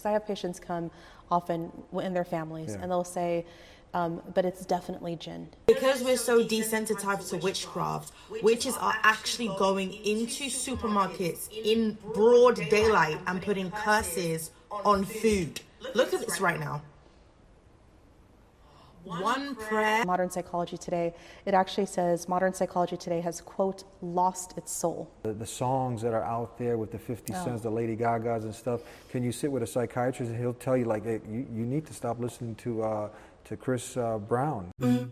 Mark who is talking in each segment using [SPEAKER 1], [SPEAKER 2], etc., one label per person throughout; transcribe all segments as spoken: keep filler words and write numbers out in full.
[SPEAKER 1] Because I have patients come often in their families,
[SPEAKER 2] Yeah.
[SPEAKER 1] and they'll say, um, but it's definitely jinn.
[SPEAKER 3] Because we're so desensitized to witchcraft, witches are actually going into supermarkets in broad daylight and putting curses on food. Look at this right now. One prayer.
[SPEAKER 1] Modern psychology today, it actually says modern psychology today has, quote, lost its soul.
[SPEAKER 2] The, the songs that are out there with the fifty
[SPEAKER 1] Oh.
[SPEAKER 2] Cents, the Lady Gagas and stuff, can you sit with a psychiatrist and he'll tell you, like, hey, you, you need to stop listening to uh, to Chris uh, Brown.
[SPEAKER 4] Let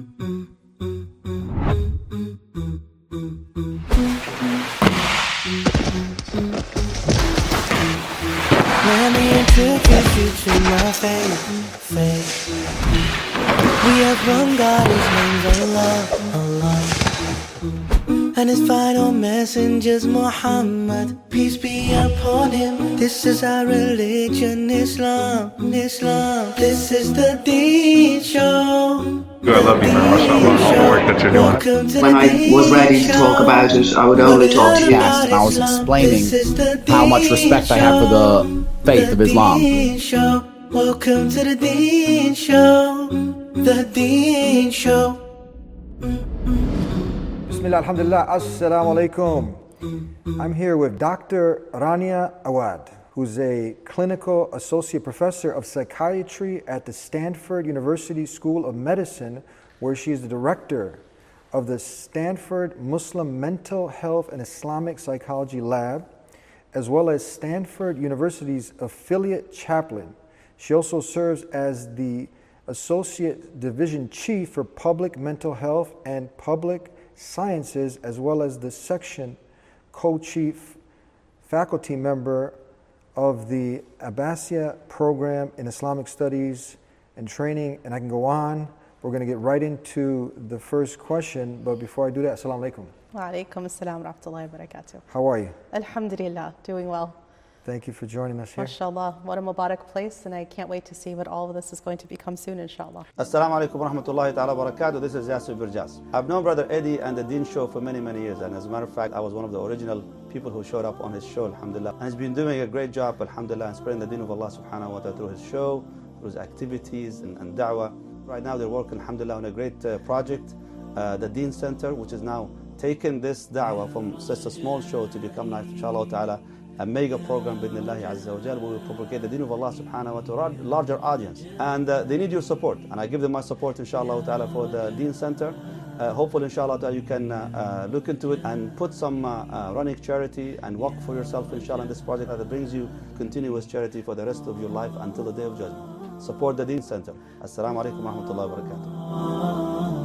[SPEAKER 4] me introduce you to my faith, faith. We have one God, his name's Allah, Allah. And his final messenger's Muhammad, peace be upon him. This is our religion, Islam, Islam. This is the Deen Show.
[SPEAKER 5] I love you very much, mashallah, all the work that you're doing.
[SPEAKER 6] When I was ready to talk about it, I would only talk to you.
[SPEAKER 7] Yes, and I was explaining how much respect I have for the faith of Islam.
[SPEAKER 4] Welcome to the Deen Show, the Deen Show.
[SPEAKER 2] Bismillah, alhamdulillah, assalamu alaikum. I'm here with Doctor Rania Awad, who's a clinical associate professor of psychiatry at the Stanford University School of Medicine, where she is the director of the Stanford Muslim Mental Health and Islamic Psychology Lab, as well as Stanford University's affiliate chaplain. She also serves as the Associate Division Chief for Public Mental Health and Public Sciences, as well as the Section Co-Chief Faculty Member of the Abbasiya Program in Islamic Studies and Training, and I can go on. We're going to get right into the first question, but before I do that, assalamu alaikum.
[SPEAKER 1] Wa alaikum assalam wa rahmatullahi wa barakatuh.
[SPEAKER 2] How are you?
[SPEAKER 1] Alhamdulillah, doing well.
[SPEAKER 2] Thank you for joining us here.
[SPEAKER 1] MashaAllah, what a Mubarak place, and I can't wait to see what all of this is going to become soon, inshallah.
[SPEAKER 8] Assalamu alaikum wa rahmatullahi ta'ala wa barakatuh. This is Yasir Birjas. I've known Brother Eddie and the Deen Show for many, many years, and as a matter of fact, I was one of the original people who showed up on his show, alhamdulillah. And he's been doing a great job, alhamdulillah, in spreading the Deen of Allah subhanahu wa ta'ala through his show, through his activities and, and da'wah. Right now they're working, alhamdulillah, on a great uh, project, uh, the Deen Center, which is now taken this da'wah from just a small show to become, inshallah ta'ala, a mega program bidnillahi azza wa jal, where we propagate the deen of Allah subhanahu wa ta'ala to a larger audience. And uh, they need your support, and I give them my support inshallah ta'ala for the Deen Center. Uh, hopefully inshallah ta'ala you can uh, uh, look into it and put some uh, uh, running charity and work for yourself inshallah in this project that brings you continuous charity for the rest of your life until the day of judgment. Support the Deen Center. Assalamu alaikum wa rahmatullahi wa barakatuh.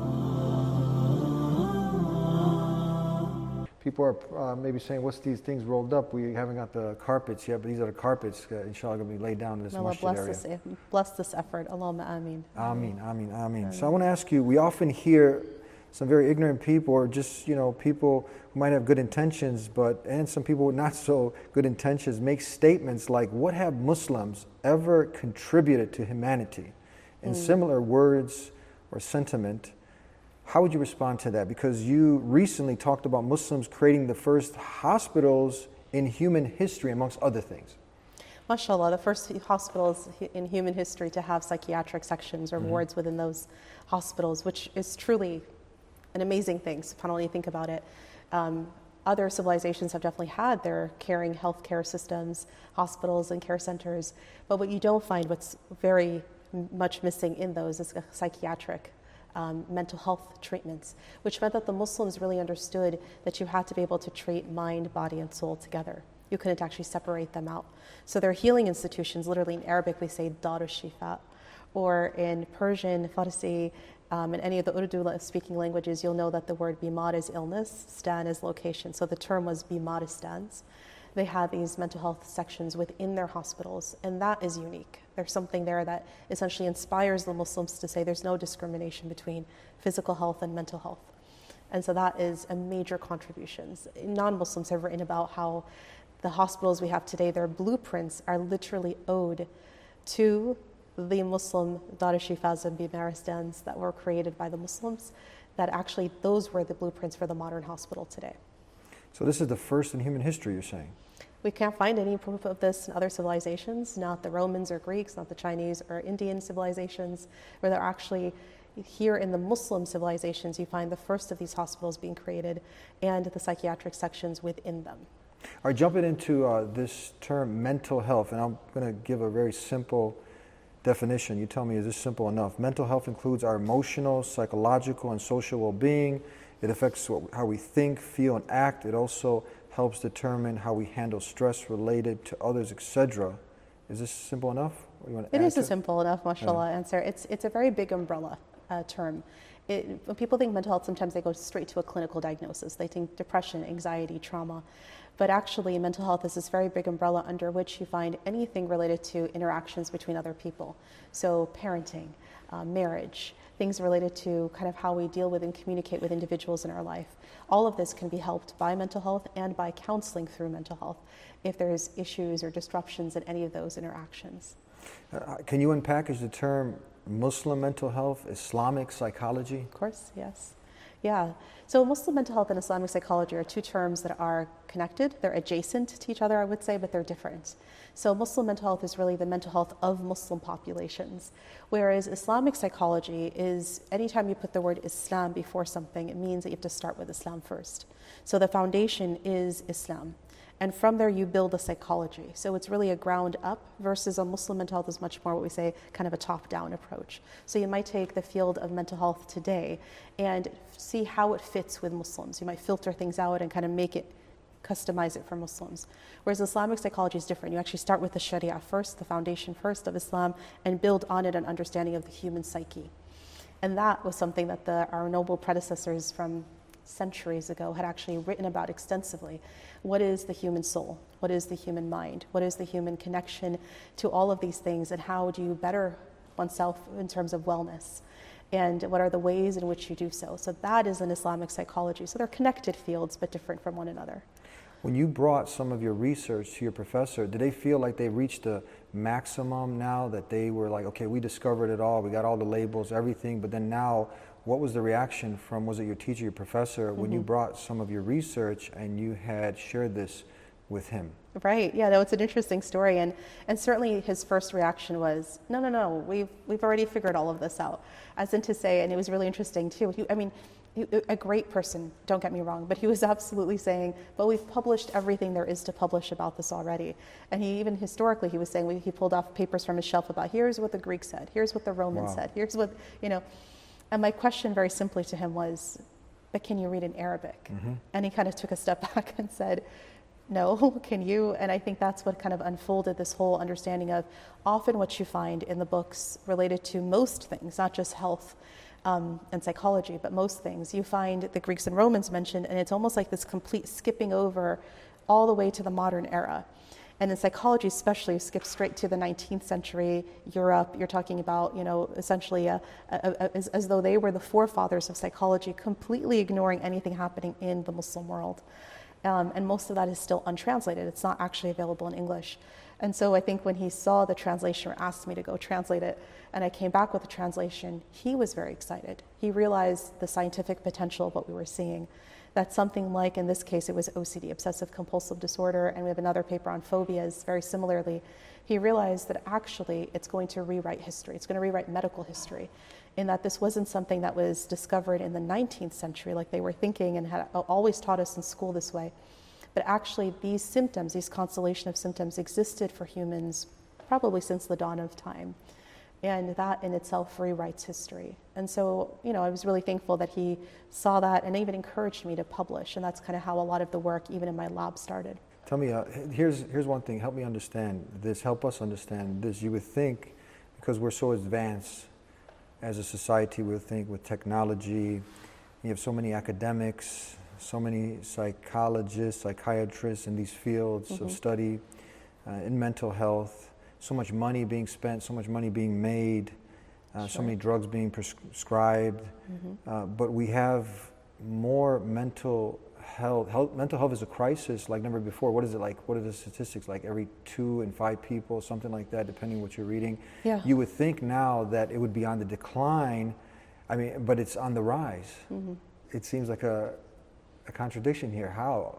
[SPEAKER 2] People are uh, maybe saying, what's these things rolled up? We haven't got the carpets yet, but these are the carpets, uh, inshallah, going to be laid down in this
[SPEAKER 1] Allah
[SPEAKER 2] masjid
[SPEAKER 1] bless
[SPEAKER 2] area.
[SPEAKER 1] this, bless this effort. Allahumma ameen.
[SPEAKER 2] Ameen, ameen, ameen. So I want to ask you, we often hear some very ignorant people, or just, you know, people who might have good intentions, but, and some people with not so good intentions, make statements like, what have Muslims ever contributed to humanity? In mm. similar words or sentiment. How would you respond to that? Because you recently talked about Muslims creating the first hospitals in human history, amongst other things.
[SPEAKER 1] MashaAllah, the first hospitals in human history to have psychiatric sections or mm-hmm. wards within those hospitals, which is truly an amazing thing, subhanAllah, when you think about it. Um, other civilizations have definitely had their caring healthcare systems, hospitals and care centers, but what you don't find, what's very much missing in those is a psychiatric Um, mental health treatments, which meant that the Muslims really understood that you had to be able to treat mind, body, and soul together. You couldn't actually separate them out. So their healing institutions, literally in Arabic we say Dar al-Shifa, or in Persian, Farsi, um, and any of the Urdu speaking languages, you'll know that the word bimar is illness, stan is location. So the term was bimaristans. They had these mental health sections within their hospitals, and that is unique. There's something there that essentially inspires the Muslims to say there's no discrimination between physical health and mental health. And so that is a major contribution. Non-Muslims have written about how the hospitals we have today, their blueprints are literally owed to the Muslim Dar al-Shifas and Bimaristans that were created by the Muslims, that actually those were the blueprints for the modern hospital today.
[SPEAKER 2] So this is the first in human history, you're saying?
[SPEAKER 1] We can't find any proof of this in other civilizations, not the Romans or Greeks, not the Chinese or Indian civilizations, where they're actually here in the Muslim civilizations, you find the first of these hospitals being created and the psychiatric sections within them.
[SPEAKER 2] All right, jumping into uh, this term mental health, and I'm going to give a very simple definition. You tell me, is this simple enough? Mental health includes our emotional, psychological, and social well-being. It affects what, how we think, feel, and act. It also helps determine how we handle stress related to others, et cetera. Is this simple enough? What do you want to
[SPEAKER 1] It
[SPEAKER 2] add
[SPEAKER 1] is
[SPEAKER 2] to
[SPEAKER 1] a simple enough, mashallah,
[SPEAKER 2] Yeah.
[SPEAKER 1] answer. It's, it's a very big umbrella uh, term. It, when people think mental health, sometimes they go straight to a clinical diagnosis. They think depression, anxiety, trauma. But actually, mental health is this very big umbrella under which you find anything related to interactions between other people. So parenting, uh, marriage, things related to kind of how we deal with and communicate with individuals in our life. All of this can be helped by mental health and by counseling through mental health if there's issues or disruptions in any of those interactions.
[SPEAKER 2] Uh, can you unpackage the term Muslim mental health, Islamic psychology?
[SPEAKER 1] Of course, yes. Yeah. So Muslim mental health and Islamic psychology are two terms that are connected. They're adjacent to each other, I would say, but they're different. So Muslim mental health is really the mental health of Muslim populations, whereas Islamic psychology is anytime you put the word Islam before something, it means that you have to start with Islam first. So the foundation is Islam. And from there, you build a psychology. So it's really a ground up versus a Muslim mental health is much more what we say kind of a top down approach. So you might take the field of mental health today and see how it fits with Muslims. You might filter things out and kind of make it, customize it for Muslims. Whereas Islamic psychology is different. You actually start with the Sharia first, the foundation first of Islam, and build on it an understanding of the human psyche. And that was something that the, our noble predecessors from centuries ago had actually written about extensively. What is the human soul? What is the human mind? What is the human connection to all of these things? And how do you better oneself in terms of wellness? And what are the ways in which you do so? So that is an Islamic psychology. So they're connected fields, but different from one another.
[SPEAKER 2] When you brought some of your research to your professor, did they feel like they reached a maximum now, that they were like, okay, we discovered it all, we got all the labels, everything, but then now, what was the reaction from, was it your teacher, your professor, mm-hmm. when you brought some of your research and you had shared this with him?
[SPEAKER 1] Right, yeah, that was an interesting story. And, and certainly his first reaction was, no, no, no, we've, we've already figured all of this out. As in to say, and it was really interesting too, he, I mean, he, a great person, don't get me wrong, but he was absolutely saying, but we've published everything there is to publish about this already. And he even historically, he was saying, we, he pulled off papers from his shelf about, here's what the Greeks said, here's what the Romans
[SPEAKER 2] wow.
[SPEAKER 1] said, here's what, you know. And my question very simply to him was, but can you read in Arabic? Mm-hmm. And he kind of took a step back and said, no, can you? And I think that's what kind of unfolded this whole understanding of often what you find in the books related to most things, not just health um, and psychology, but most things. You find the Greeks and Romans mentioned, and it's almost like this complete skipping over all the way to the modern era. And in psychology especially, you skip straight to the nineteenth century Europe. You're talking about, you know, essentially a, a, a, as, as though they were the forefathers of psychology, completely ignoring anything happening in the Muslim world. Um, and most of that is still untranslated. It's not actually available in English. And so I think when he saw the translation or asked me to go translate it, and I came back with the translation, he was very excited. He realized the scientific potential of what we were seeing. That something like, in this case, it was O C D, obsessive compulsive disorder, and we have another paper on phobias, very similarly. He realized that actually it's going to rewrite history. It's going to rewrite medical history, in that this wasn't something that was discovered in the nineteenth century like they were thinking and had always taught us in school this way. But actually these symptoms, these constellation of symptoms existed for humans probably since the dawn of time. And that in itself rewrites history. And so, you know, I was really thankful that he saw that and even encouraged me to publish. And that's kind of how a lot of the work, even in my lab, started.
[SPEAKER 2] Tell me, uh, here's, here's one thing, help me understand this, help us understand this. You would think, because we're so advanced as a society, we would think with technology, you have so many academics, so many psychologists, psychiatrists in these fields mm-hmm. of study, uh, in mental health, so much money being spent, so much money being made, uh, sure. so many drugs being prescribed, mm-hmm. uh, but we have more mental health. health. Mental health is a crisis like never before. What is it like? What are the statistics like? Every two and five people, something like that, depending what you're reading.
[SPEAKER 1] Yeah.
[SPEAKER 2] You would think now that it would be on the decline, I mean, but it's on the rise. Mm-hmm. It seems like a, a contradiction here. How?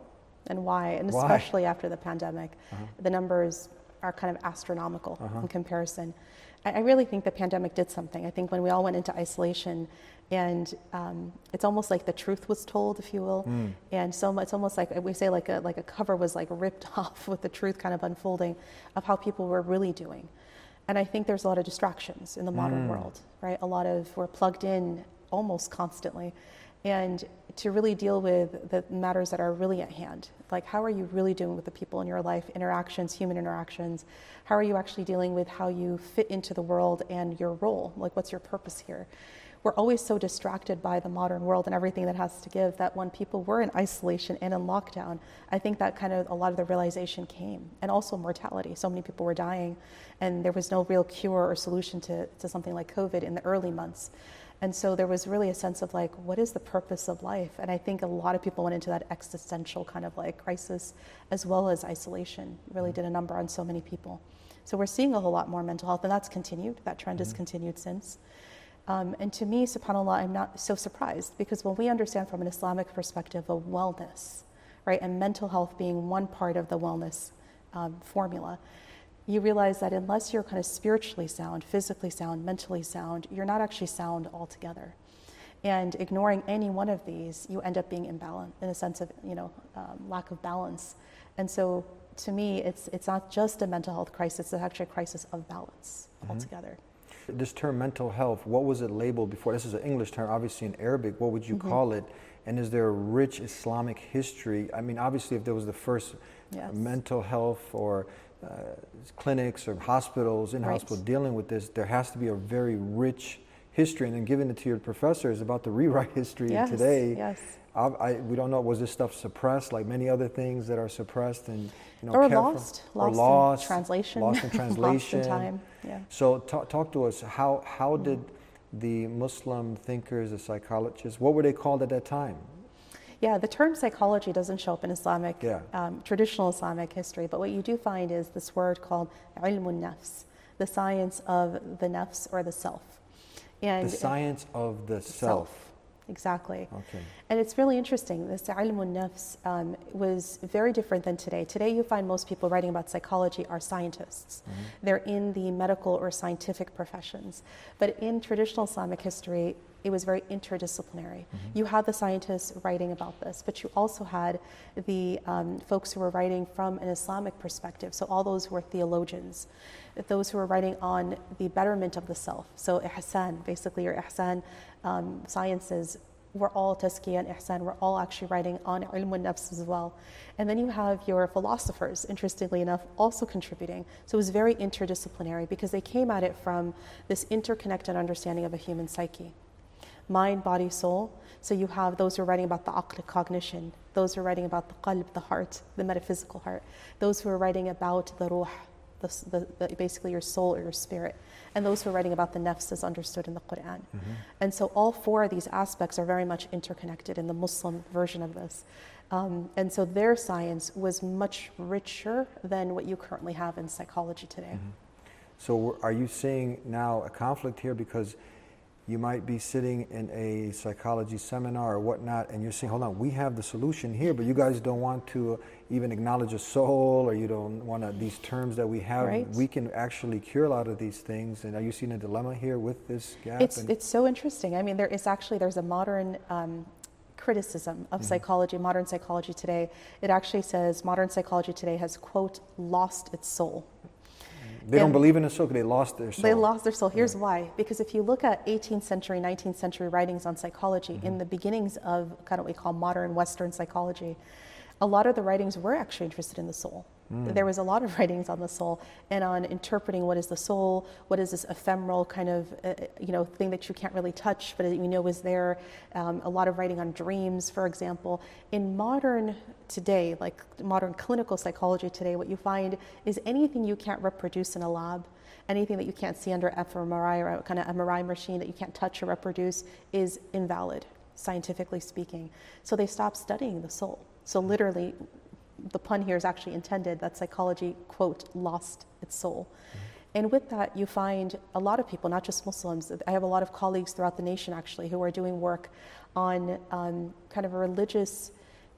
[SPEAKER 1] and why, and
[SPEAKER 2] Why?
[SPEAKER 1] especially after the pandemic,
[SPEAKER 2] Uh-huh.
[SPEAKER 1] the numbers are kind of astronomical
[SPEAKER 2] Uh-huh.
[SPEAKER 1] in comparison. I, I really think the pandemic did something. I think when we all went into isolation, and um, it's almost like the truth was told, if you will,
[SPEAKER 2] Mm.
[SPEAKER 1] and so it's almost like we say like a like a cover was like ripped off with the truth kind of unfolding of how people were really doing. And I think there's a lot of distractions in the modern
[SPEAKER 2] Mm.
[SPEAKER 1] world, right? A lot of we're plugged in almost constantly, and to really deal with the matters that are really at hand, like how are you really doing with the people in your life, interactions, human interactions? How are you actually dealing with how you fit into the world and your role? Like what's your purpose here? We're always so distracted by the modern world and everything that has to give that when people were in isolation and in lockdown, I think that kind of a lot of the realization came. And also mortality. So many people were dying and there was no real cure or solution to, to something like COVID in the early months. And so there was really a sense of like, what is the purpose of life? And I think a lot of people went into that existential kind of like crisis as well as isolation. It really did a number on so many people. So we're seeing a whole lot more mental health, and that's continued. That trend
[SPEAKER 2] Mm-hmm.
[SPEAKER 1] has continued since. Um, and to me, subhanAllah, I'm not so surprised, because when we understand from an Islamic perspective of wellness, right, and mental health being one part of the wellness um, formula, you realize that unless you're kind of spiritually sound, physically sound, mentally sound, you're not actually sound altogether. And ignoring any one of these, you end up being imbalanced in a sense of, you know, um, lack of balance. And so to me, it's it's not just a mental health crisis, it's actually a crisis of balance
[SPEAKER 2] Mm-hmm.
[SPEAKER 1] altogether.
[SPEAKER 2] This term mental health, what was it labeled before? This is an English term, obviously in Arabic. What would you
[SPEAKER 1] Mm-hmm.
[SPEAKER 2] call it? And is there a rich Islamic history? I mean, obviously, if there was the first
[SPEAKER 1] Yes.
[SPEAKER 2] mental health or uh, clinics or hospitals, in
[SPEAKER 1] Right.
[SPEAKER 2] hospital dealing with this, there has to be a very rich history. And then giving it to your professors about to rewrite history
[SPEAKER 1] Yes,
[SPEAKER 2] today.
[SPEAKER 1] yes.
[SPEAKER 2] I, I, we don't know, was this stuff suppressed like many other things that are suppressed and, you know,
[SPEAKER 1] Or
[SPEAKER 2] kept from-
[SPEAKER 1] lost,
[SPEAKER 2] or
[SPEAKER 1] lost in
[SPEAKER 2] lost,
[SPEAKER 1] translation,
[SPEAKER 2] lost in translation.
[SPEAKER 1] lost in time, yeah.
[SPEAKER 2] So talk, talk to us, how, how did the Muslim thinkers, the psychologists, what were they called at that time?
[SPEAKER 1] Yeah, the term psychology doesn't show up in Islamic,
[SPEAKER 2] Yeah.
[SPEAKER 1] um, traditional Islamic history, but what you do find is this word called ilmun nafs, the science of the nafs or the self. And
[SPEAKER 2] The science of the self.
[SPEAKER 1] Exactly.
[SPEAKER 2] Okay.
[SPEAKER 1] And it's really interesting. This ilmun nafs um, was very different than today. Today you find most people writing about psychology are scientists.
[SPEAKER 2] Mm-hmm.
[SPEAKER 1] They're in the medical or scientific professions. But in traditional Islamic history, it was very interdisciplinary.
[SPEAKER 2] Mm-hmm.
[SPEAKER 1] You had the scientists writing about this, but you also had the um, folks who were writing from an Islamic perspective. So all those who were theologians, those who were writing on the betterment of the self. So ihsan, basically, or ihsan um, sciences were all tazkiyah and ihsan, were all actually writing on ilm al-nafs as well. And then you have your philosophers, interestingly enough, also contributing. So it was very interdisciplinary because they came at it from this interconnected understanding of a human psyche. Mind, body, soul. So you have those who are writing about the aql, cognition, those who are writing about the qalb, the heart, the metaphysical heart, those who are writing about the ruh, the, the, the, basically your soul or your spirit, and those who are writing about the nafs as understood in the Quran. Mm-hmm. And so all four of these aspects are very much interconnected in the Muslim version of this. Um, and so their science was much richer than what you currently have in psychology today.
[SPEAKER 2] Mm-hmm. So are you seeing now a conflict here because you might be sitting in a psychology seminar or whatnot, and you're saying, hold on, we have the solution here, but you guys don't want to even acknowledge a soul, or you don't want to, these terms that we have,
[SPEAKER 1] Right.
[SPEAKER 2] we can actually cure a lot of these things. And are you seeing a dilemma here with this gap?
[SPEAKER 1] It's,
[SPEAKER 2] and
[SPEAKER 1] it's so interesting. I mean, there is actually, there's a modern um, criticism of mm-hmm. psychology, modern psychology today. It actually says modern psychology today has, quote, lost its soul.
[SPEAKER 2] They don't believe in a soul because they lost their soul.
[SPEAKER 1] They lost their soul. Here's why. Because if you look at eighteenth century, nineteenth century writings on psychology, mm-hmm. in the beginnings of kind of what we call modern Western psychology, a lot of the writings were actually interested in the soul. Mm. There was a lot of writings on the soul and on interpreting what is the soul, what is this ephemeral kind of, uh, you know, thing that you can't really touch, but you know is there. Um, a lot of writing on dreams, for example. In modern today, like modern clinical psychology today, what you find is anything you can't reproduce in a lab, anything that you can't see under F M R I or a kind of M R I machine that you can't touch or reproduce is invalid, scientifically speaking. So they stopped studying the soul. So literally, the pun here is actually intended that psychology, quote, lost its soul. Mm-hmm. And with that, you find a lot of people, not just Muslims. I have a lot of colleagues throughout the nation, actually, who are doing work on um, kind of a religious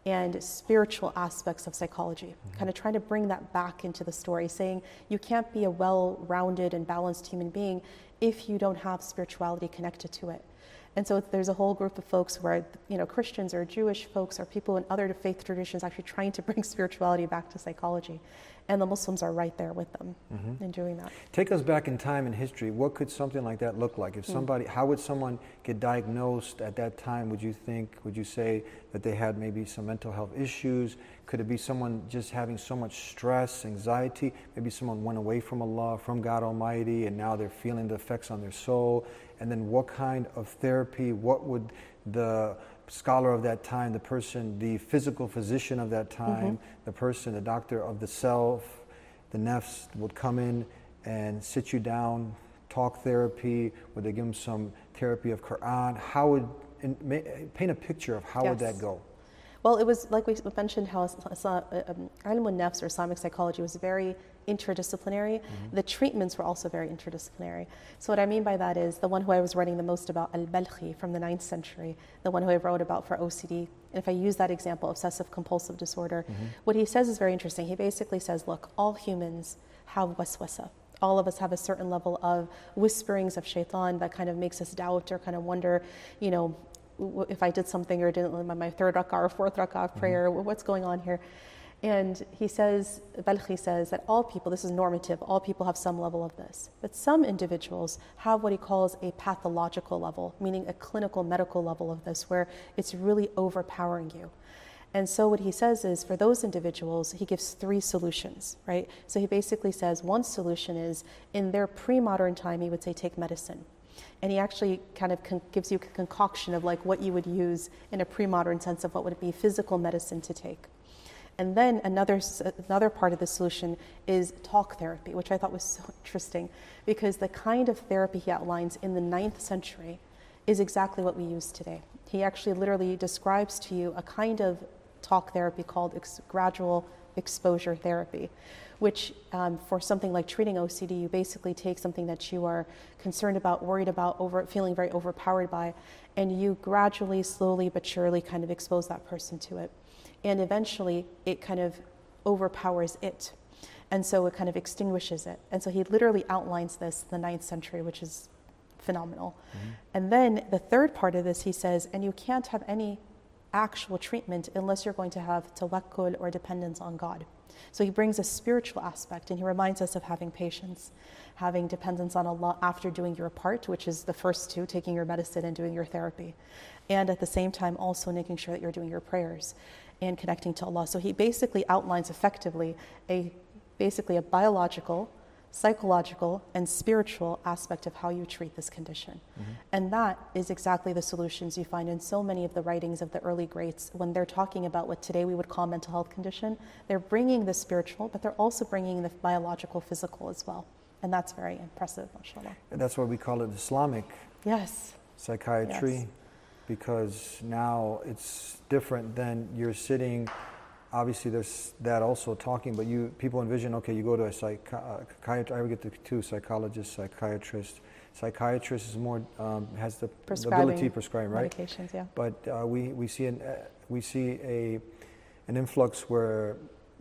[SPEAKER 1] and spiritual aspects of psychology, mm-hmm. kind of trying to bring that back into the story, saying you can't be a well-rounded and balanced human being if you don't have spirituality connected to it. And so there's a whole group of folks who are, you know, Christians or Jewish folks or people in other faith traditions actually trying to bring spirituality back to psychology. And the Muslims are right there with them mm-hmm. in doing that.
[SPEAKER 2] Take us back in time in history. What could something like that look like? If somebody, mm. how would someone get diagnosed at that time? Would you think, would you say that they had maybe some mental health issues? Could it be someone just having so much stress, anxiety? Maybe someone went away from Allah, from God Almighty, and now they're feeling the effects on their soul. And then what kind of therapy, what would the scholar of that time, the person, the physical physician of that time, mm-hmm. the person, the doctor of the self, the nafs would come in and sit you down, talk therapy, would they give them some therapy of Quran? How would, in, may, paint a picture of how yes. would that go?
[SPEAKER 1] Well, it was like we mentioned how um, ilm al-nafs or Islamic psychology was very interdisciplinary. Mm-hmm. The treatments were also very interdisciplinary. So what I mean by that is the one who I was writing the most about, al-Balkhi from the ninth century, the one who I wrote about for O C D. And if I use that example, obsessive compulsive disorder, mm-hmm. what he says is very interesting. He basically says, look, all humans have waswasa. All of us have a certain level of whisperings of shaitan that kind of makes us doubt or kind of wonder, you know, if I did something or didn't, my third rak'ah or fourth rak'ah of prayer, mm-hmm. what's going on here? And he says, Balkhi says that all people, this is normative, all people have some level of this. But some individuals have what he calls a pathological level, meaning a clinical medical level of this, where it's really overpowering you. And so what he says is for those individuals, he gives three solutions, right? So he basically says one solution is in their pre-modern time, he would say take medicine. And he actually kind of con- gives you a concoction of like what you would use in a pre-modern sense of what would be physical medicine to take. And then another another part of the solution is talk therapy, which I thought was so interesting because the kind of therapy he outlines in the ninth century is exactly what we use today. He actually literally describes to you a kind of talk therapy called ex- gradual exposure therapy, which um, for something like treating O C D, you basically take something that you are concerned about, worried about, over feeling very overpowered by, and you gradually, slowly but surely kind of expose that person to it. And eventually it kind of overpowers it. And so it kind of extinguishes it. And so he literally outlines this in the ninth century, which is phenomenal. Mm-hmm. And then the third part of this, he says, and you can't have any actual treatment unless you're going to have tawakkul or dependence on God. So he brings a spiritual aspect and he reminds us of having patience, having dependence on Allah after doing your part, which is the first two, taking your medicine and doing your therapy. And at the same time also making sure that you're doing your prayers and connecting to Allah. So he basically outlines effectively a basically a biological, psychological, and spiritual aspect of how you treat this condition. Mm-hmm. And that is exactly the solutions you find in so many of the writings of the early greats when they're talking about what today we would call mental health condition. They're bringing the spiritual, but they're also bringing the biological, physical as well. And that's very impressive, mashallah.
[SPEAKER 2] And that's why we call it Islamic
[SPEAKER 1] yes.
[SPEAKER 2] psychiatry.
[SPEAKER 1] Yes. Because
[SPEAKER 2] now it's different than you're sitting. Obviously, there's that also talking, but you people envision, okay, you go to a psych, uh, psychiatrist. I would get the two psychologists, psychiatrist. Psychiatrist is more um, has the, the ability to prescribe, right?
[SPEAKER 1] Medications, yeah.
[SPEAKER 2] But uh, we we see an uh, we see a an influx where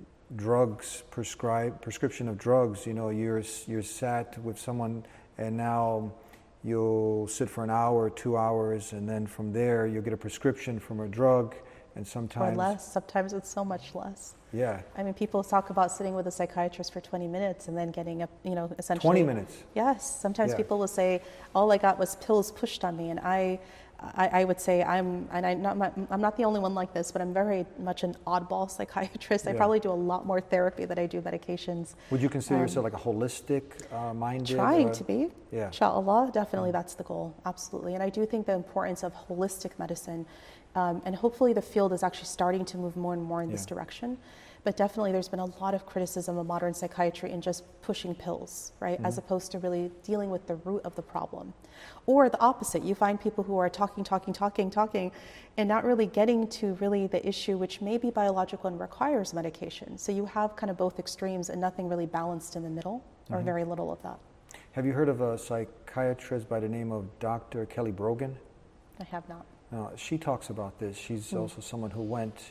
[SPEAKER 2] drugs prescribe prescription of drugs. You know, you're you're sat with someone, and now you'll sit for an hour, two hours, and then from there you'll get a prescription from a drug, and sometimes...
[SPEAKER 1] Or less. Sometimes it's so much less.
[SPEAKER 2] Yeah.
[SPEAKER 1] I mean, people talk about sitting with a psychiatrist for twenty minutes and then getting a, you know, essentially...
[SPEAKER 2] twenty minutes?
[SPEAKER 1] Yes. Sometimes
[SPEAKER 2] yeah.
[SPEAKER 1] people will say, all I got was pills pushed on me, and I... I, I would say I'm, and I'm not, I'm not the only one like this, but I'm very much an oddball psychiatrist. I
[SPEAKER 2] yeah.
[SPEAKER 1] probably do a lot more therapy than I do medications.
[SPEAKER 2] Would you consider
[SPEAKER 1] um,
[SPEAKER 2] yourself like a holistic uh, minded?
[SPEAKER 1] Trying
[SPEAKER 2] or?
[SPEAKER 1] to be.
[SPEAKER 2] Yeah.
[SPEAKER 1] Inshallah, definitely that's the goal, absolutely. And I do think the importance of holistic medicine, um, and hopefully the field is actually starting to move more and more in yeah. this direction. But definitely there's been a lot of criticism of modern psychiatry in just pushing pills, right? Mm-hmm. As opposed to really dealing with the root of the problem. Or the opposite, you find people who are talking, talking, talking, talking, and not really getting to really the issue, which may be biological and requires medication. So you have kind of both extremes and nothing really balanced in the middle, or mm-hmm. very little of that.
[SPEAKER 2] Have you heard of a psychiatrist by the name of Doctor Kelly Brogan?
[SPEAKER 1] I have not.
[SPEAKER 2] No, she talks about this. She's mm. also someone who went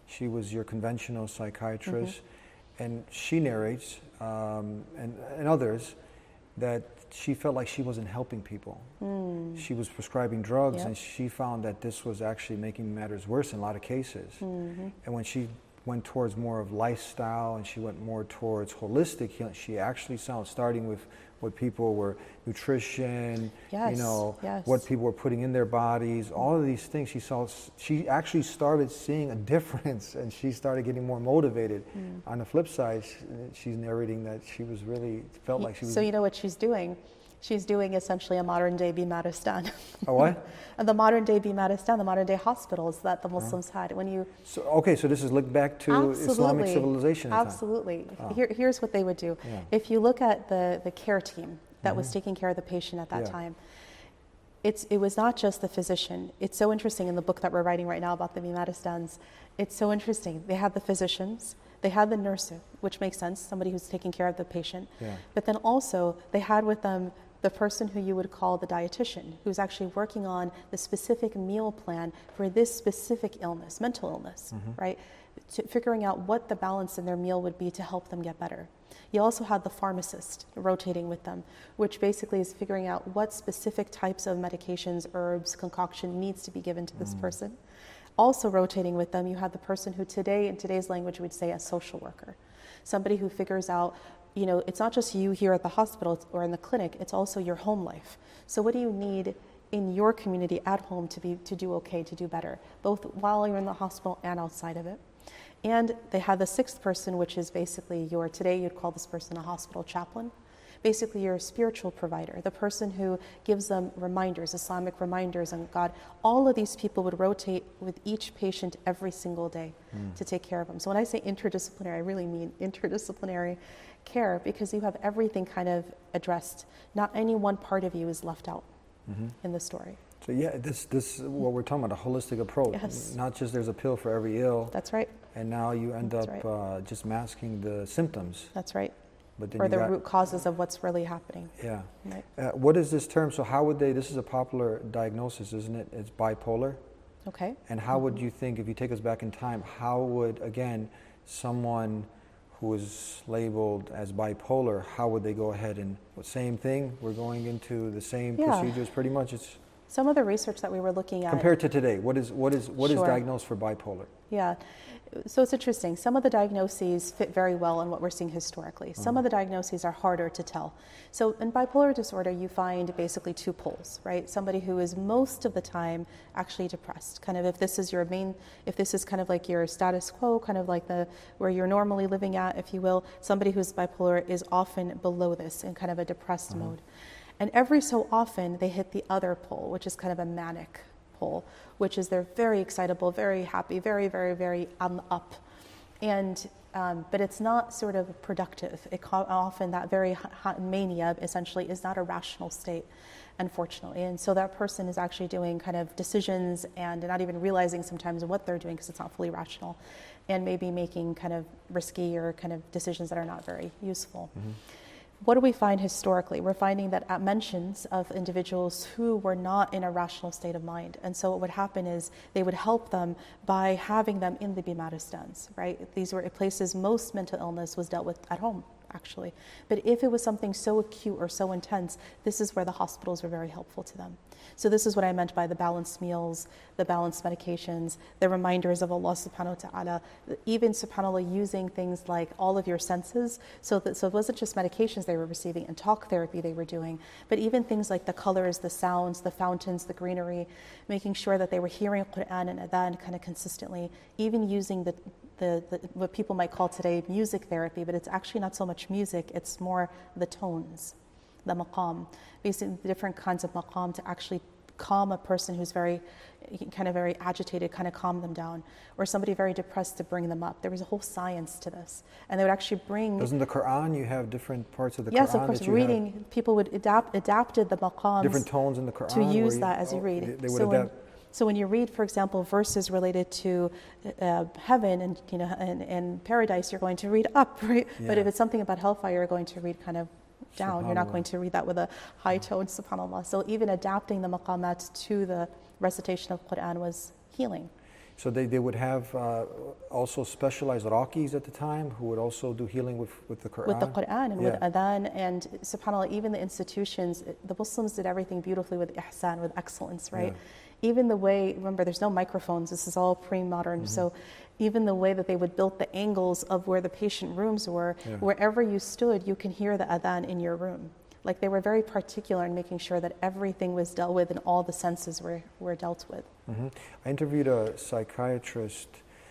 [SPEAKER 2] She was your conventional psychiatrist, mm-hmm. and she narrates, um, and, and others, that she felt like she wasn't helping people. Mm. She was prescribing drugs, yep. and she found that this was actually making matters worse in a lot of cases. Mm-hmm. And when she went towards more of lifestyle and she went more towards holistic healing, she actually found, starting with what people were, nutrition,
[SPEAKER 1] yes,
[SPEAKER 2] you know,
[SPEAKER 1] yes.
[SPEAKER 2] what people were putting in their bodies, all of these things, she saw, she actually started seeing a difference, and she started getting more motivated. Mm. On the flip side, she's narrating that she was really, felt like she was...
[SPEAKER 1] So you know what she's doing? She's doing essentially a modern day Bimaristan.
[SPEAKER 2] A what?
[SPEAKER 1] The modern day Bimaristan, the modern day hospitals that the Muslims uh-huh. had. When you
[SPEAKER 2] so okay, so this is look back to
[SPEAKER 1] absolutely,
[SPEAKER 2] Islamic civilization.
[SPEAKER 1] Absolutely.
[SPEAKER 2] Oh.
[SPEAKER 1] Here, here's what they would do.
[SPEAKER 2] Yeah.
[SPEAKER 1] If you look at the, the care team that
[SPEAKER 2] mm-hmm.
[SPEAKER 1] was taking care of the patient at that
[SPEAKER 2] yeah.
[SPEAKER 1] time, it's it was not just the physician. It's so interesting in the book that we're writing right now about the Bimaristans. It's so interesting. They had the physicians. They had the nurse, which makes sense, somebody who's taking care of the patient.
[SPEAKER 2] Yeah.
[SPEAKER 1] But then also they had with them the person who you would call the dietitian, who's actually working on the specific meal plan for this specific illness, mental illness, mm-hmm. right? To figuring out what the balance in their meal would be to help them get better. You also had the pharmacist rotating with them, which basically is figuring out what specific types of medications, herbs, concoction needs to be given to this mm. person. Also rotating with them, you had the person who today, in today's language, we'd say a social worker. Somebody who figures out, you know, it's not just you here at the hospital or in the clinic, it's also your home life. So what do you need in your community at home to be to do okay, to do better, both while you're in the hospital and outside of it? And they had the sixth person, which is basically your, today you'd call this person a hospital chaplain. Basically your spiritual provider, the person who gives them reminders, Islamic reminders on God. All of these people would rotate with each patient every single day mm. to take care of them. So when I say interdisciplinary, I really mean interdisciplinary care, because you have everything kind of addressed. Not any one part of you is left out mm-hmm. in the story.
[SPEAKER 2] So yeah, this this what we're talking about, a holistic approach.
[SPEAKER 1] Yes.
[SPEAKER 2] Not just there's a pill for every ill.
[SPEAKER 1] That's right.
[SPEAKER 2] And now you end
[SPEAKER 1] That's
[SPEAKER 2] up
[SPEAKER 1] right.
[SPEAKER 2] uh, just masking the symptoms.
[SPEAKER 1] That's right.
[SPEAKER 2] But then
[SPEAKER 1] or
[SPEAKER 2] you
[SPEAKER 1] the
[SPEAKER 2] got,
[SPEAKER 1] root causes of what's really happening.
[SPEAKER 2] Yeah.
[SPEAKER 1] Right.
[SPEAKER 2] Uh, what is this term? So how would they, this is a popular diagnosis, isn't it? It's bipolar.
[SPEAKER 1] Okay.
[SPEAKER 2] And how mm-hmm. would you think, if you take us back in time, how would, again, someone who is labeled as bipolar, how would they go ahead and, same thing, we're going into the same
[SPEAKER 1] yeah.
[SPEAKER 2] procedures pretty much? It's
[SPEAKER 1] some of the research that we were looking at.
[SPEAKER 2] Compared to today, what is what is what
[SPEAKER 1] sure.
[SPEAKER 2] is diagnosed for bipolar?
[SPEAKER 1] Yeah. So it's interesting. Some of the diagnoses fit very well in what we're seeing historically. Some mm-hmm. of the diagnoses are harder to tell. So in bipolar disorder, you find basically two poles, right? Somebody who is most of the time actually depressed. Kind of if this is your main, if this is kind of like your status quo, kind of like the where you're normally living at, if you will, somebody who's bipolar is often below this in kind of a depressed mm-hmm. mode. And every so often they hit the other pole, which is kind of a manic pole, which is they're very excitable, very happy, very, very, very on the up. And, um, but it's not sort of productive. It often that very hot mania essentially is not a rational state, unfortunately. And so that person is actually doing kind of decisions and not even realizing sometimes what they're doing because it's not fully rational, and maybe making kind of risky or kind of decisions that are not very useful. Mm-hmm. What do we find historically? We're finding that at mentions of individuals who were not in a rational state of mind. And so what would happen is they would help them by having them in the Bimaristans, right? These were places most mental illness was dealt with at home, actually. But if it was something so acute or so intense, this is where the hospitals were very helpful to them. So this is what I meant by the balanced meals, the balanced medications, the reminders of Allah subhanahu wa ta'ala, even subhanAllah using things like all of your senses. So that so it wasn't just medications they were receiving and talk therapy they were doing, but even things like the colors, the sounds, the fountains, the greenery, making sure that they were hearing Quran and Adhan kind of consistently, even using the The, the, what people might call today music therapy, but it's actually not so much music, it's more the tones, the maqam, basically the different kinds of maqam to actually calm a person who's very, kind of very agitated, kind of calm them down, or somebody very depressed to bring them up. There was a whole science to this, and they would actually bring...
[SPEAKER 2] Doesn't the Quran, you have different parts of the
[SPEAKER 1] yes,
[SPEAKER 2] Quran?
[SPEAKER 1] Yes, of course,
[SPEAKER 2] that you
[SPEAKER 1] reading,
[SPEAKER 2] have
[SPEAKER 1] people would adapt, adapted the maqams...
[SPEAKER 2] Different tones in the Quran?
[SPEAKER 1] To use
[SPEAKER 2] you,
[SPEAKER 1] that as
[SPEAKER 2] oh,
[SPEAKER 1] you read.
[SPEAKER 2] They, they would
[SPEAKER 1] so
[SPEAKER 2] adapt...
[SPEAKER 1] When, So when you read, for example, verses related to uh, heaven and you know and, and paradise, you're going to read up, right?
[SPEAKER 2] Yeah.
[SPEAKER 1] But if it's something about hellfire, you're going to read kind of down. You're not going to read that with a high tone, subhanAllah. So even adapting the maqamat to the recitation of Quran was healing.
[SPEAKER 2] So they, they would have uh, also specialized raqis at the time who would also do healing with, with the Quran?
[SPEAKER 1] With the Quran and
[SPEAKER 2] Yeah.
[SPEAKER 1] with adhan, and subhanAllah, even the institutions, the Muslims did everything beautifully with ihsan, with excellence, right?
[SPEAKER 2] Yeah.
[SPEAKER 1] Even the way, remember, there's no microphones, this is all pre-modern,
[SPEAKER 2] Mm-hmm.
[SPEAKER 1] so even the way that they would build the angles of where the patient rooms were,
[SPEAKER 2] Yeah.
[SPEAKER 1] wherever you stood, you can hear the adhan in your room. Like they were very particular in making sure that everything was dealt with and all the senses were, were dealt with.
[SPEAKER 2] Mm-hmm. I interviewed a psychiatrist,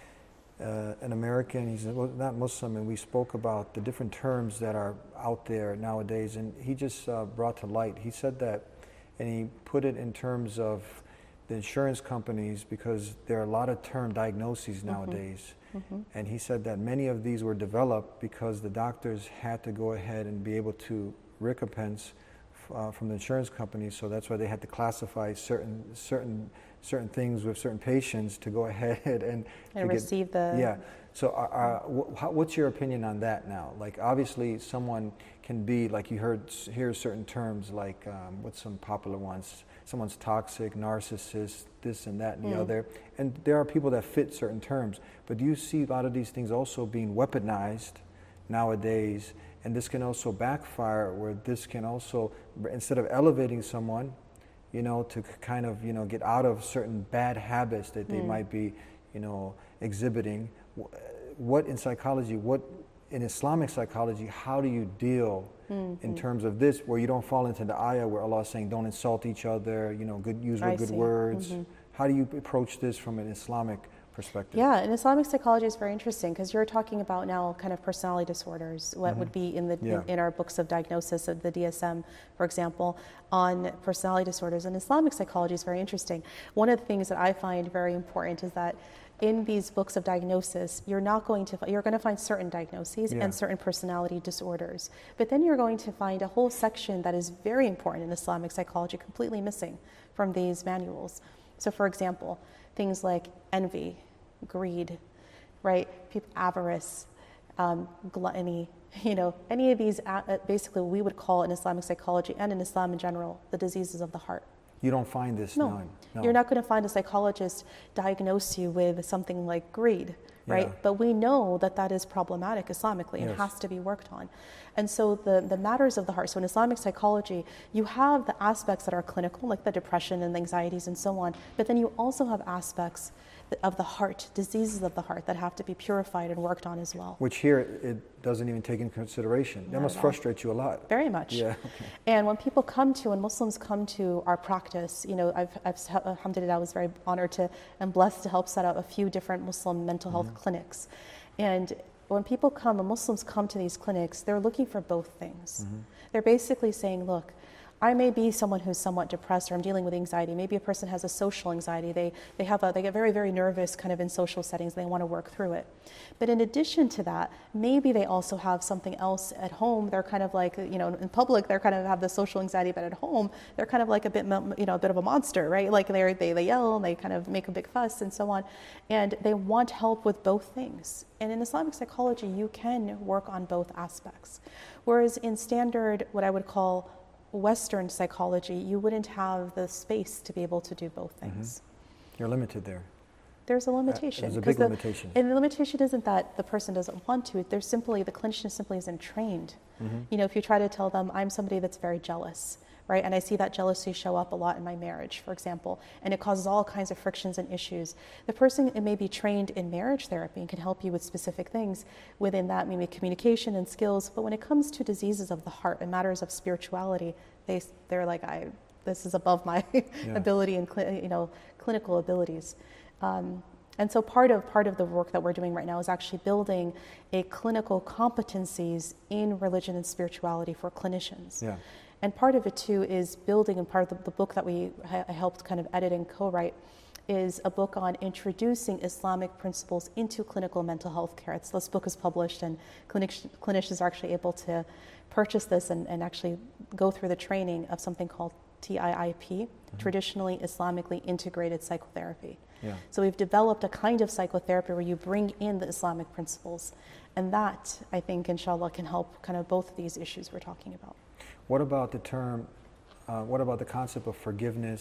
[SPEAKER 2] uh, an American, he's not Muslim, and we spoke about the different terms that are out there nowadays, and he just uh, brought to light, he said that, and he put it in terms of the insurance companies, because there are a lot of term diagnoses nowadays,
[SPEAKER 1] Mm-hmm.
[SPEAKER 2] and he said that many of these were developed because the doctors had to go ahead and be able to recompense uh, from the insurance companies, so that's why they had to classify certain certain certain things with certain patients to go ahead and,
[SPEAKER 1] And
[SPEAKER 2] to
[SPEAKER 1] receive the-
[SPEAKER 2] yeah. So, uh, uh, wh- how, what's your opinion on that now? Like, obviously, someone can be like you heard hear certain terms like um, what's some popular ones? Someone's toxic, narcissist, this and that and the
[SPEAKER 1] Mm.
[SPEAKER 2] other, and there are people that fit certain terms. But do you see a lot of these things also being weaponized nowadays? And this can also backfire, where this can also, instead of elevating someone, you know, to k- kind of, you know, get out of certain bad habits that they
[SPEAKER 1] Mm.
[SPEAKER 2] might be, you know, exhibiting. Wh- What in psychology, what in Islamic psychology, how do you deal
[SPEAKER 1] Mm-hmm.
[SPEAKER 2] in terms of this, where you don't fall into the ayah where Allah is saying, don't insult each other, you know, good use
[SPEAKER 1] I
[SPEAKER 2] good
[SPEAKER 1] see.
[SPEAKER 2] words.
[SPEAKER 1] Mhm.
[SPEAKER 2] How do you approach this from an Islamic perspective?
[SPEAKER 1] Yeah, and Islamic psychology is very interesting because you're talking about now kind of personality disorders, what would be in the
[SPEAKER 2] Yeah.
[SPEAKER 1] in, in our books of diagnosis of the D S M, for example, on personality disorders. And Islamic psychology is very interesting. One of the things that I find very important is that in these books of diagnosis, you're not going to you're going to find certain diagnoses
[SPEAKER 2] Yeah.
[SPEAKER 1] and certain personality disorders, but then you're going to find a whole section that is very important in Islamic psychology, completely missing from these manuals. So, for example, things like envy, greed, right? People, avarice, um, gluttony, you know, any of these, uh, basically, we would call in Islamic psychology and in Islam in general, the diseases of the heart.
[SPEAKER 2] You don't find this
[SPEAKER 1] No,
[SPEAKER 2] now. No.
[SPEAKER 1] you're not going to find a psychologist diagnose you with something like greed, right?
[SPEAKER 2] Yeah.
[SPEAKER 1] But we know that that is problematic Islamically and
[SPEAKER 2] Yes.
[SPEAKER 1] has to be worked on. And so the, the matters of the heart, so in Islamic psychology, you have the aspects that are clinical, like the depression and the anxieties and so on, but then you also have aspects of the heart, diseases of the heart that have to be purified and worked on as well.
[SPEAKER 2] Which here it doesn't even take into consideration. That
[SPEAKER 1] Not
[SPEAKER 2] must
[SPEAKER 1] at all.
[SPEAKER 2] frustrate you a lot.
[SPEAKER 1] Very much.
[SPEAKER 2] Yeah. Okay.
[SPEAKER 1] And when people come to, when Muslims come to our practice, you know, I've, I've alhamdulillah, I was very honored to and blessed to help set up a few different Muslim mental health
[SPEAKER 2] Mm-hmm.
[SPEAKER 1] clinics. And when people come, when Muslims come to these clinics, they're looking for both things.
[SPEAKER 2] Mm-hmm.
[SPEAKER 1] They're basically saying, look, I may be someone who's somewhat depressed, or I'm dealing with anxiety. Maybe a person has a social anxiety. They they have a, they get very very nervous kind of in social settings. They want to work through it. But in addition to that, maybe they also have something else at home. They're kind of like, you know, in public they're kind of have the social anxiety, but at home they're kind of like a bit, you know, a bit of a monster, right? Like they they they yell and they kind of make a big fuss and so on, and they want help with both things. And in Islamic psychology, you can work on both aspects, whereas in standard, what I would call Western psychology, you wouldn't have the space to be able to do both things.
[SPEAKER 2] You're limited there.
[SPEAKER 1] There's a limitation.
[SPEAKER 2] there's a
[SPEAKER 1] 'cause
[SPEAKER 2] big
[SPEAKER 1] the-
[SPEAKER 2] limitation.
[SPEAKER 1] And the limitation isn't that the person doesn't want to. There's simply, the clinician simply isn't trained. You know, if you try to tell them, I'm somebody that's very jealous, right? And I see that jealousy show up a lot in my marriage, for example, and it causes all kinds of frictions and issues. The person it may be trained in marriage therapy and can help you with specific things within that, maybe communication and skills. But when it comes to diseases of the heart and matters of spirituality, they they're like, I this is above my ability and cli- you know clinical abilities. Um, and so part of part of the work that we're doing right now is actually building a clinical competencies in religion and spirituality for clinicians.
[SPEAKER 2] Yeah.
[SPEAKER 1] And part of it too is building, and part of the, the book that we I helped kind of edit and co-write is a book on introducing Islamic principles into clinical mental health care. It's, this book is published, and clinic, clinicians are actually able to purchase this and, and actually go through the training of something called T I I P, mm-hmm. Traditionally Islamically Integrated Psychotherapy.
[SPEAKER 2] Yeah.
[SPEAKER 1] So we've developed a kind of psychotherapy where you bring in the Islamic principles, and that, I think, inshallah, can help kind of both of these issues we're talking about.
[SPEAKER 2] What about the term, uh, what about the concept of forgiveness,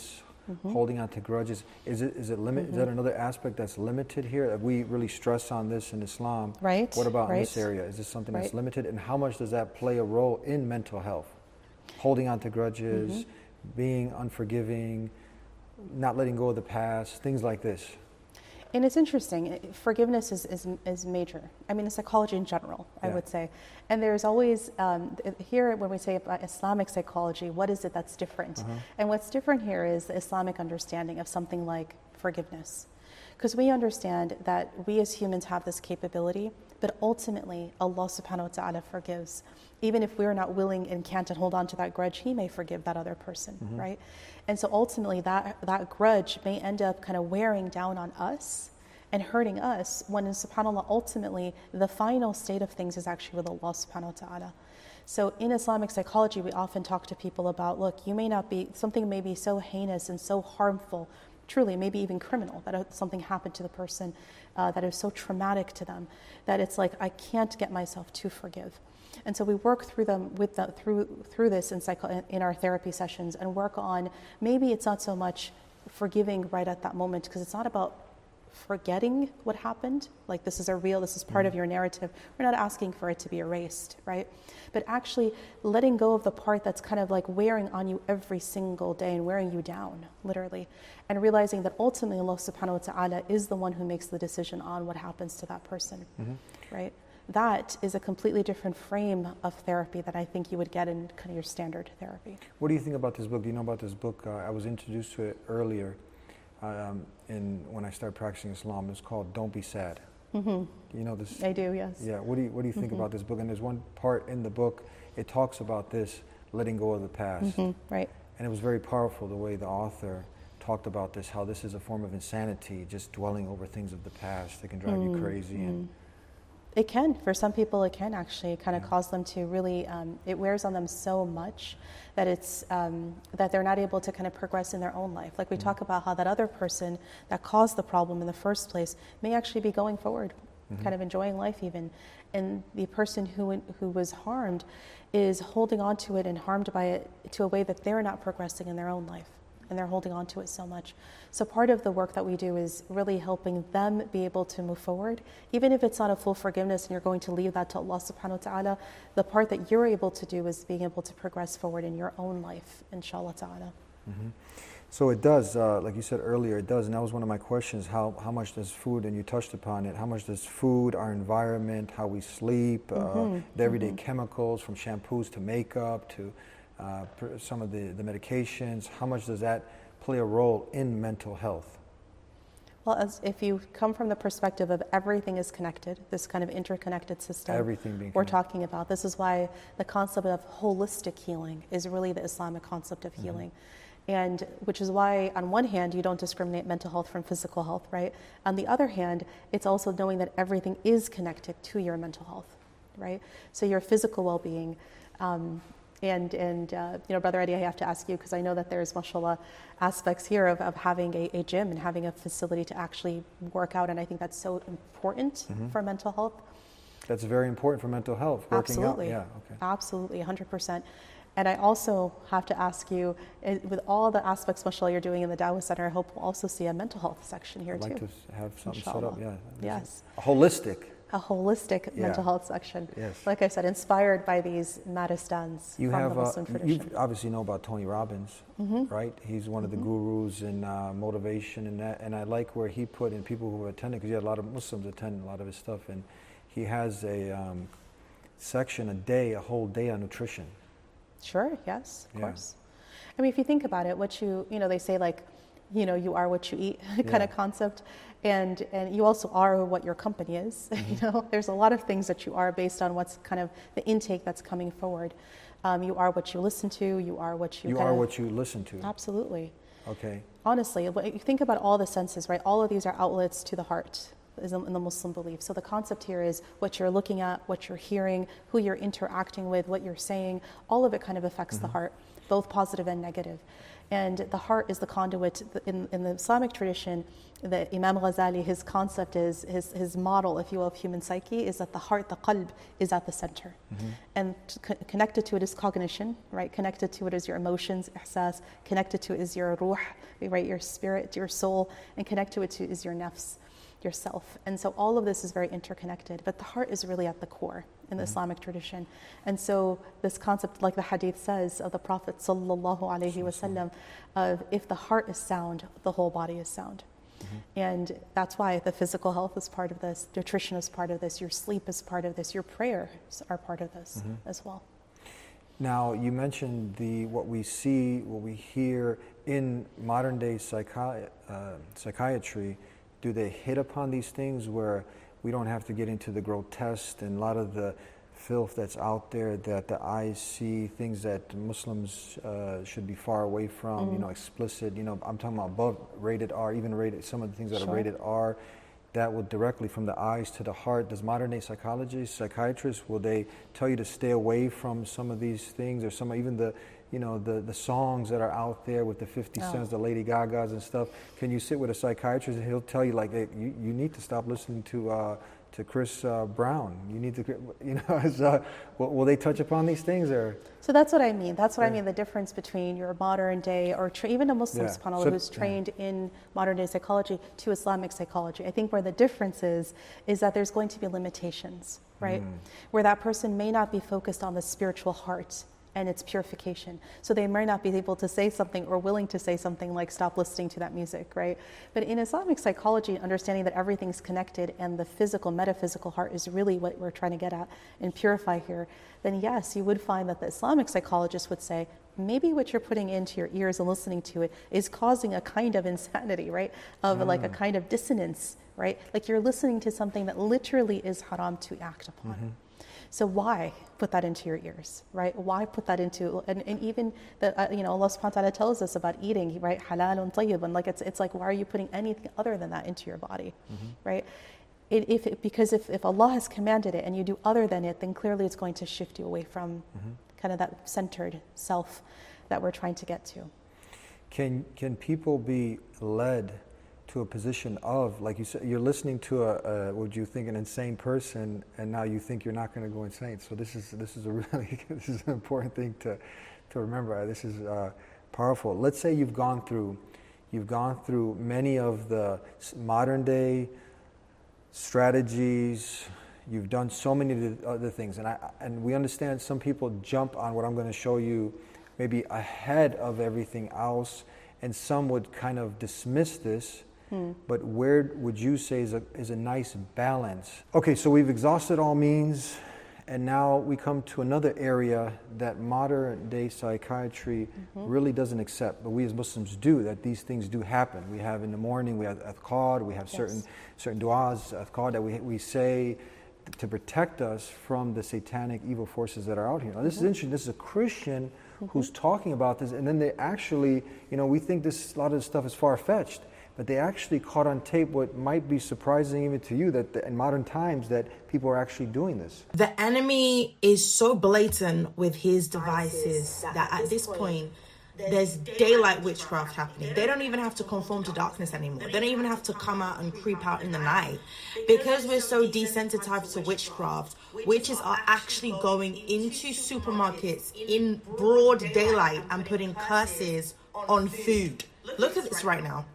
[SPEAKER 2] mm-hmm. holding on to grudges. Is it is it limit? Mm-hmm. Is that another aspect that's limited here? We really stress on this in Islam.
[SPEAKER 1] Right.
[SPEAKER 2] What about
[SPEAKER 1] right.
[SPEAKER 2] in this area? Is this something
[SPEAKER 1] right.
[SPEAKER 2] that's limited? And how much does that play a role in mental health? Holding on to grudges, mm-hmm. being unforgiving, not letting go of the past, things like this.
[SPEAKER 1] And it's interesting, forgiveness is, is, is major. I mean, psychology in general, I yeah. would say. And there's always, um, here when we say about Islamic psychology, what is it that's different? Uh-huh. And what's different here is the Islamic understanding of something like forgiveness. Because we understand that we as humans have this capability, but ultimately Allah subhanahu wa ta'ala forgives. Even if we're not willing and can't hold on to that grudge, He may forgive that other person, mm-hmm. right? And so ultimately that, that grudge may end up kind of wearing down on us and hurting us, when subhanAllah, ultimately the final state of things is actually with Allah subhanahu wa ta'ala. So in Islamic psychology, we often talk to people about, look, you may not be, something may be so heinous and so harmful, truly, maybe even criminal, that something happened to the person uh, that is so traumatic to them, that it's like, I can't get myself to forgive. And so we work through them with the, through through this in, psycho, in our therapy sessions, and work on, maybe it's not so much forgiving right at that moment, because it's not about forgetting what happened, like this is a real, this is part mm-hmm. of your narrative. We're not asking for it to be erased, right? But actually letting go of the part that's kind of like wearing on you every single day and wearing you down, literally, and realizing that ultimately Allah subhanahu wa ta'ala is the one who makes the decision on what happens to that person, mm-hmm. right? That is a completely different frame of therapy that I think you would get in kind of your standard therapy.
[SPEAKER 2] What do you think about this book? Do you know about this book? Uh, I was introduced to it earlier um, in when I started practicing Islam. It's called Don't Be Sad. Mm-hmm. You know this?
[SPEAKER 1] I do, yes.
[SPEAKER 2] Yeah. What do you What do you think mm-hmm. about this book? And there's one part in the book, it talks about this, letting go of the past.
[SPEAKER 1] Mm-hmm. Right.
[SPEAKER 2] And it was very powerful the way the author talked about this, how this is a form of insanity, just dwelling over things of the past that can drive mm-hmm. you crazy. And
[SPEAKER 1] it can, for some people, it can actually kind of yeah. cause them to really, um, it wears on them so much that it's, um, that they're not able to kind of progress in their own life. Like we mm-hmm. talk about how that other person that caused the problem in the first place may actually be going forward, mm-hmm. kind of enjoying life even. And the person who who was harmed is holding on to it and harmed by it to a way that they're not progressing in their own life. And they're holding on to it so much. So part of the work that we do is really helping them be able to move forward. Even if it's not a full forgiveness and you're going to leave that to Allah subhanahu wa ta'ala, the part that you're able to do is being able to progress forward in your own life, inshallah ta'ala.
[SPEAKER 2] Mm-hmm. So it does, uh, like you said earlier, it does, and that was one of my questions, how, how much does food, and you touched upon it, how much does food, our environment, how we sleep, mm-hmm. uh, the everyday mm-hmm. chemicals, from shampoos to makeup to Uh, some of the, the medications, how much does that play a role in mental health?
[SPEAKER 1] Well, as if you come from the perspective of everything is connected, this kind of interconnected system
[SPEAKER 2] everything being
[SPEAKER 1] we're talking about, this is why the concept of holistic healing is really the Islamic concept of mm-hmm. healing. And which is why, on one hand, you don't discriminate mental health from physical health, right? On the other hand, it's also knowing that everything is connected to your mental health, right? So your physical well-being, um, And, and uh, you know, Brother Eddie, I have to ask you, because I know that there's, mashallah, aspects here of, of having a, a gym and having a facility to actually work out, and I think that's so important mm-hmm. for mental health.
[SPEAKER 2] That's very important for mental health, working
[SPEAKER 1] Absolutely.
[SPEAKER 2] out. Yeah, okay.
[SPEAKER 1] Absolutely, one hundred percent. And I also have to ask you, with all the aspects, mashallah, you're doing in the Dawah Center, I hope we'll also see a mental health section here
[SPEAKER 2] I'd
[SPEAKER 1] too.
[SPEAKER 2] like to have something
[SPEAKER 1] Inshallah.
[SPEAKER 2] set up, yeah.
[SPEAKER 1] Yes.
[SPEAKER 2] A holistic.
[SPEAKER 1] A holistic
[SPEAKER 2] yeah.
[SPEAKER 1] mental health section.
[SPEAKER 2] Yes.
[SPEAKER 1] Like I said, inspired by these Madistans
[SPEAKER 2] you
[SPEAKER 1] from
[SPEAKER 2] have,
[SPEAKER 1] the Muslim
[SPEAKER 2] uh,
[SPEAKER 1] tradition.
[SPEAKER 2] You obviously know about Tony Robbins, mm-hmm. right? He's one of the
[SPEAKER 1] mm-hmm.
[SPEAKER 2] gurus in uh, motivation and that. And I like where he put in people who attended, because he had a lot of Muslims attend a lot of his stuff. And he has a um, section, a day, a whole day on nutrition.
[SPEAKER 1] Sure, yes, of
[SPEAKER 2] yeah.
[SPEAKER 1] course. I mean, if you think about it, what you, you know, they say like, you know, you are what you eat kind
[SPEAKER 2] yeah.
[SPEAKER 1] of concept. And and you also are what your company is. Mm-hmm. You know, there's a lot of things that you are based on what's kind of the intake that's coming forward. Um, you are what you listen to. You are what you.
[SPEAKER 2] You
[SPEAKER 1] kind
[SPEAKER 2] are
[SPEAKER 1] of,
[SPEAKER 2] what you listen to.
[SPEAKER 1] Absolutely.
[SPEAKER 2] Okay.
[SPEAKER 1] Honestly, you think about all the senses, right? All of these are outlets to the heart, is in the Muslim belief. So the concept here is what you're looking at, what you're hearing, who you're interacting with, what you're saying, all of it kind of affects mm-hmm. the heart, both positive and negative. And the heart is the conduit. In, in the Islamic tradition, the Imam Ghazali, his concept is, his, his model, if you will, of human psyche is that the heart, the qalb, is at the center. Mm-hmm. And co- connected to it is cognition, right? Connected to it is your emotions, ihsas. Connected to it is your ruh, right? Your spirit, your soul. And connected to it to is your nafs, yourself. And so all of this is very interconnected, but the heart is really at the core in the mm-hmm. Islamic tradition. And so this concept, like the hadith says of the Prophet sallallahu alaihi wasallam, of if the heart is sound, the whole body is sound. Mm-hmm. And that's why the physical health is part of this, nutrition is part of this, your sleep is part of this, your prayers are part of this mm-hmm. as well.
[SPEAKER 2] Now, you mentioned the what we see, what we hear in modern day psychi- uh, psychiatry. Do they hit upon these things where we don't have to get into the grotesque and a lot of the filth that's out there that the eyes see, things that Muslims uh, should be far away from, mm. you know, explicit, you know, I'm talking about above rated R, even rated, some of the things that sure. are rated R, that will directly from the eyes to the heart. Does modern day psychologists, psychiatrists, will they tell you to stay away from some of these things or some, even the, you know, the, the songs that are out there with the fifty oh. cents, the Lady Gagas and stuff? Can you sit with a psychiatrist and he'll tell you like, hey, you, you need to stop listening to uh, to Chris uh, Brown. You need to, you know, as, uh, will, will they touch upon these things or? So
[SPEAKER 1] that's what I mean. That's what yeah. I mean, the difference between your modern day or tra- even a Muslim, yeah. subhanAllah, so, who's trained yeah. in modern day psychology to Islamic psychology. I think where the difference is, is that there's going to be limitations, right? Mm. Where that person may not be focused on the spiritual heart and its purification. So they might not be able to say something or willing to say something like stop listening to that music, right? But in Islamic psychology, understanding that everything's connected and the physical, metaphysical heart is really what we're trying to get at and purify here, then yes, you would find that the Islamic psychologist would say, maybe what you're putting into your ears and listening to it is causing a kind of insanity, right? Of mm. like a kind of dissonance, right? Like you're listening to something that literally is haram to act upon. Mm-hmm. So why put that into your ears, right? Why put that into, and, and even, the, uh, you know, Allah subhanahu wa ta'ala tells us about eating, right? Halalun tayyibun, like it's it's like, why are you putting anything other than that into your body, mm-hmm. right? It, if it, because if, if Allah has commanded it and you do other than it, then clearly it's going to shift you away from mm-hmm. kind of that centered self that we're trying to get to.
[SPEAKER 2] Can can people be led to a position of, like you said, you're listening to a, a what you think an insane person, and now you think you're not going to go insane. So this is this is a really this is an important thing to to remember. This is uh, powerful. Let's say you've gone through you've gone through many of the modern day strategies. You've done so many other things, and I and we understand some people jump on what I'm going to show you, maybe ahead of everything else, and some would kind of dismiss this. Hmm. But where would you say is a, is a nice balance? Okay, so we've exhausted all means, and now we come to another area that modern day psychiatry mm-hmm. really doesn't accept, but we as Muslims do, that these things do happen. We have in the morning, we have adhkar, we have yes. certain certain du'as, adhkar that we, we say to protect us from the satanic evil forces that are out here. Now, this mm-hmm. is interesting. This is a Christian mm-hmm. who's talking about this, and then they actually, you know, we think this a lot of this stuff is far-fetched, but they actually caught on tape what might be surprising even to you, that the, in modern times that people are actually doing this.
[SPEAKER 3] The enemy is so blatant with his devices that at this point, there's daylight witchcraft happening. They don't even have to conform to darkness anymore. They don't even have to come out and creep out in the night. Because we're so desensitized to witchcraft, witches are actually going into supermarkets in broad daylight and putting curses on food. Look at this right now.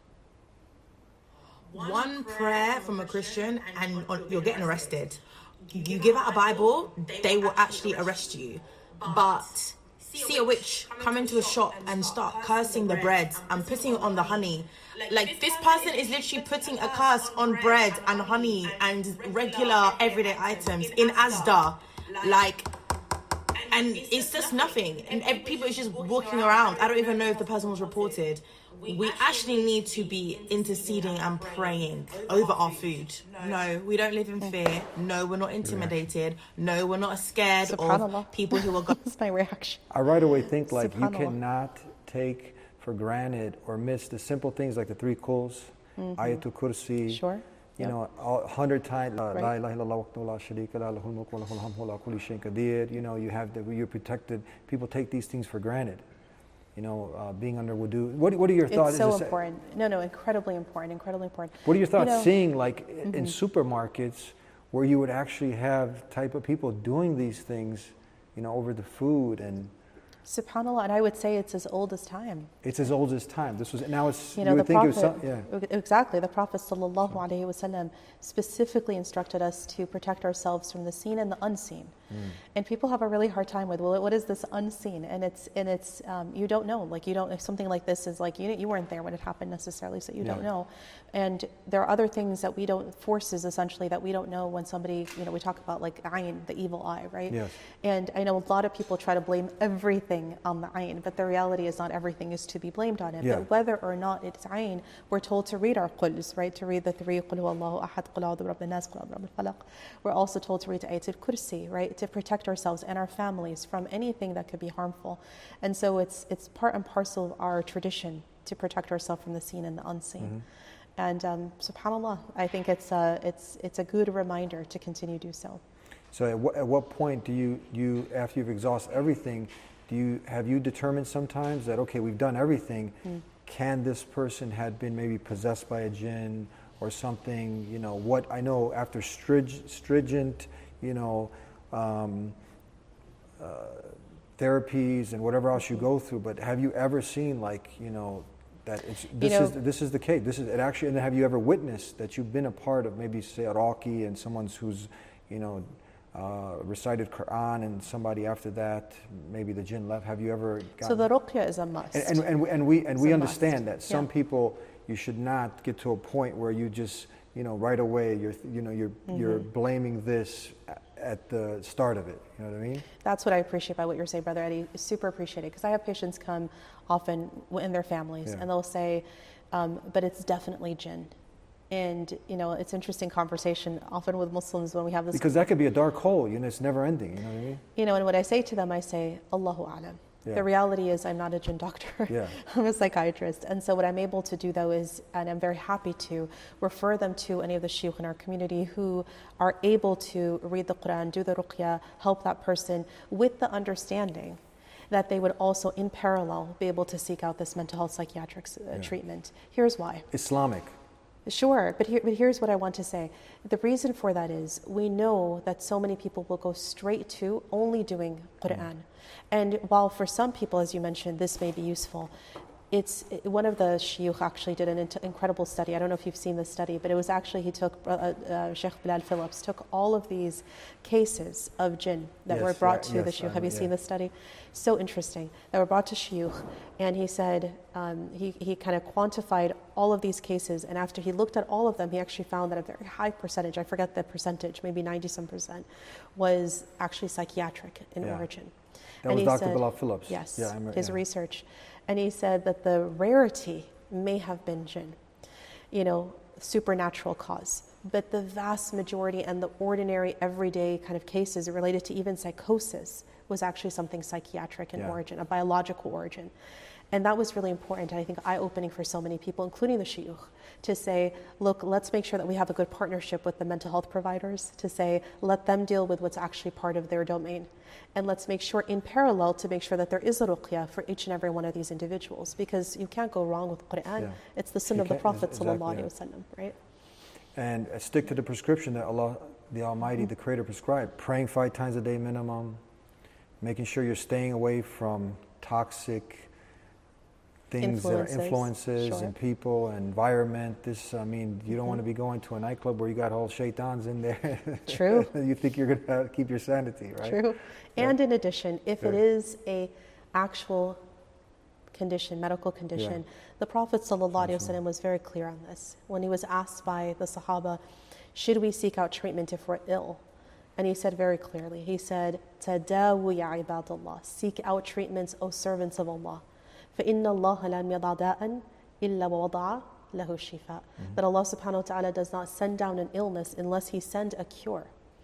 [SPEAKER 3] One prayer from a Christian and you're getting arrested. You give out a Bible, they will actually arrest you. But see a witch come into a shop and start cursing the bread and putting it on the honey. Like, this person is literally putting a curse on bread and honey and regular everyday items in Asda. Like, and it's just nothing. And people is just walking around. I don't even know if the person was reported. We actually need to be interceding and praying over our food. No, we don't live in fear. No, we're not intimidated. No, we're not scared of people who are...
[SPEAKER 1] That's my reaction.
[SPEAKER 2] I right away think like you cannot take for granted or miss the simple things like the three quls, mm-hmm. Ayatul Kursi,
[SPEAKER 1] sure.
[SPEAKER 2] you
[SPEAKER 1] Yep.
[SPEAKER 2] know, a hundred times, La
[SPEAKER 1] Right.
[SPEAKER 2] la ilaha illallah wahdahu la sharika lah, lahul mulku wa lahul hamdu wa huwa ala kulli shay'in qadir. You know, you have the, you're protected. People take these things for granted. You know, uh, being under wudu. What, what are your thoughts?
[SPEAKER 1] It's so
[SPEAKER 2] Is this-
[SPEAKER 1] important. No, no, incredibly important, incredibly important.
[SPEAKER 2] What are your thoughts
[SPEAKER 1] You know,
[SPEAKER 2] seeing like i- in
[SPEAKER 1] mhm.
[SPEAKER 2] supermarkets where you would actually have type of people doing these things, you know, over the food, and
[SPEAKER 1] SubhanAllah, and I would say it's as old as time.
[SPEAKER 2] it's as old as time. This was now it's
[SPEAKER 1] You know,
[SPEAKER 2] would
[SPEAKER 1] the
[SPEAKER 2] think it was
[SPEAKER 1] Prophet,
[SPEAKER 2] some, yeah.
[SPEAKER 1] exactly, the Prophet sallallahu alaihi wasallam specifically instructed us to protect ourselves from the seen and the unseen.
[SPEAKER 2] Mm.
[SPEAKER 1] And people have a really hard time with, well, what is this unseen? And it's, and it's, um, you don't know. Like you don't, if something like this is like, you you weren't there when it happened necessarily, so you
[SPEAKER 2] Yeah.
[SPEAKER 1] don't know. And there are other things that we don't, forces essentially that we don't know when somebody, you know, we talk about like ayn, the evil eye, right?
[SPEAKER 2] Yes.
[SPEAKER 1] And I know a lot of people try to blame everything on the ayn, but the reality is not everything is to be blamed on it.
[SPEAKER 2] Yeah.
[SPEAKER 1] But whether or not it's ayn, we're told to read our quls, right? To read the three, qul huwallahu ahad, qul a'udhu bi rabbin nas, qul a'udhu bi rabbil falaq. We're also told to read Ayatul Kursi, right? To protect ourselves and our families from anything that could be harmful. And so it's it's part and parcel of our tradition to protect ourselves from the seen and the unseen.
[SPEAKER 2] Mm-hmm.
[SPEAKER 1] And um, subhanAllah, I think it's a, it's, it's a good reminder to continue to do so.
[SPEAKER 2] So at what, at what point do you, you, after you've exhausted everything, do you, have you determined sometimes that, okay, we've done everything,
[SPEAKER 1] Mm.
[SPEAKER 2] can this person had been maybe possessed by a jinn or something, you know, what, I know after strig, stringent, you know, um, uh, therapies and whatever else you go through, but have you ever seen like, you know, that it's, this
[SPEAKER 1] know-
[SPEAKER 2] is this is the case. This is it actually. And have you ever witnessed that you've been a part of maybe say a Raqi and someone's who's, you know, uh, recited Quran and somebody after that maybe the jinn left. Have you ever?
[SPEAKER 1] So
[SPEAKER 2] Gotten,
[SPEAKER 1] the ruqya is a must.
[SPEAKER 2] and, and and we and we, and
[SPEAKER 1] It's
[SPEAKER 2] we
[SPEAKER 1] a
[SPEAKER 2] understand
[SPEAKER 1] must.
[SPEAKER 2] that some
[SPEAKER 1] Yeah.
[SPEAKER 2] people you should not get to a point where you just you know right away you're you know you're you're
[SPEAKER 1] Mm-hmm.
[SPEAKER 2] blaming this at the start of it. You know what I mean?
[SPEAKER 1] That's what I appreciate by what you're saying, Brother Eddie. Super appreciate it. Because I have patients come often in their families
[SPEAKER 2] Yeah.
[SPEAKER 1] and they'll say, um, but it's definitely jinn. And, you know, it's interesting conversation often with Muslims when we have this.
[SPEAKER 2] Because that could be a dark hole. You know, it's never ending. You know what I mean?
[SPEAKER 1] You know, and what I say to them, I say, Allahu A'lam.
[SPEAKER 2] Yeah.
[SPEAKER 1] The reality is I'm not a jinn doctor.
[SPEAKER 2] Yeah.
[SPEAKER 1] I'm a psychiatrist. And so what I'm able to do though is, and I'm very happy to, refer them to any of the shuyukh in our community who are able to read the Quran, do the ruqya, help that person with the understanding that they would also in parallel be able to seek out this mental health psychiatric uh,
[SPEAKER 2] Yeah.
[SPEAKER 1] treatment. Here's why.
[SPEAKER 2] Islamic.
[SPEAKER 1] Sure, but, here, but here's what I want to say. The reason for that is we know that so many people will go straight to only doing Quran. And while for some people, as you mentioned, this may be useful, it's one of the shuyukh actually did an int- incredible study. I don't know if you've seen this study, but it was actually, he took, uh, uh, Sheikh Bilal Phillips took all of these cases of jinn that
[SPEAKER 2] Yes,
[SPEAKER 1] were brought
[SPEAKER 2] yeah,
[SPEAKER 1] to the
[SPEAKER 2] yes,
[SPEAKER 1] shuyukh.
[SPEAKER 2] I
[SPEAKER 1] Have you
[SPEAKER 2] know,
[SPEAKER 1] seen
[SPEAKER 2] yeah.
[SPEAKER 1] this study? So interesting. That were brought to shuyukh, and he said, um, he, he kind of quantified all of these cases, and after he looked at all of them, he actually found that a very high percentage, I forget the percentage, maybe ninety some percent, was actually psychiatric in
[SPEAKER 2] Yeah.
[SPEAKER 1] origin.
[SPEAKER 2] That
[SPEAKER 1] And
[SPEAKER 2] was
[SPEAKER 1] he
[SPEAKER 2] Doctor
[SPEAKER 1] said-
[SPEAKER 2] Bilal Phillips.
[SPEAKER 1] Yes,
[SPEAKER 2] Yeah, I remember,
[SPEAKER 1] his
[SPEAKER 2] yeah.
[SPEAKER 1] research. And he said that the rarity may have been jinn, you know, supernatural cause. But the vast majority and the ordinary everyday kind of cases related to even psychosis was actually something psychiatric in
[SPEAKER 2] Yeah.
[SPEAKER 1] origin, a biological origin. And that was really important, and I think eye-opening for so many people, including the shuyukh, to say, look, let's make sure that we have a good partnership with the mental health providers, to say, let them deal with what's actually part of their domain. And let's make sure in parallel to make sure that there is a ruqya for each and every one of these individuals, because you can't go wrong with Quran.
[SPEAKER 2] Yeah.
[SPEAKER 1] It's the sunnah
[SPEAKER 2] You
[SPEAKER 1] of the
[SPEAKER 2] can't-
[SPEAKER 1] Prophet
[SPEAKER 2] exactly,
[SPEAKER 1] sallallahu alaihi
[SPEAKER 2] yeah.
[SPEAKER 1] wasallam, right?
[SPEAKER 2] And uh, stick to the prescription that Allah, the Almighty, the Creator prescribed. Praying five times a day minimum. Making sure you're staying away from toxic things, that are
[SPEAKER 1] Influences,
[SPEAKER 2] influences
[SPEAKER 1] sure.
[SPEAKER 2] and people and environment. This, I mean, you don't want to
[SPEAKER 1] Mm-hmm.
[SPEAKER 2] be going to a nightclub where you got whole shaitans in there.
[SPEAKER 1] True.
[SPEAKER 2] You think you're going to keep your sanity, right?
[SPEAKER 1] True.
[SPEAKER 2] Yeah.
[SPEAKER 1] And in addition, if it
[SPEAKER 2] Yeah.
[SPEAKER 1] is a actual condition, medical condition, the Prophet ﷺ was very clear on this. When he was asked by the Sahaba, should we seek out treatment if we're ill? And he said very clearly, he said, Tadawu ya ibadallah, seek out treatments, O servants of Allah. فَإِنَّ اللَّهَ لَمْ يَضَعْ دَاءً إِلَّا وَوَضَعَ لَهُ الشِّفَاء. That Allah subhanahu wa ta'ala does not send down an illness unless He send a cure.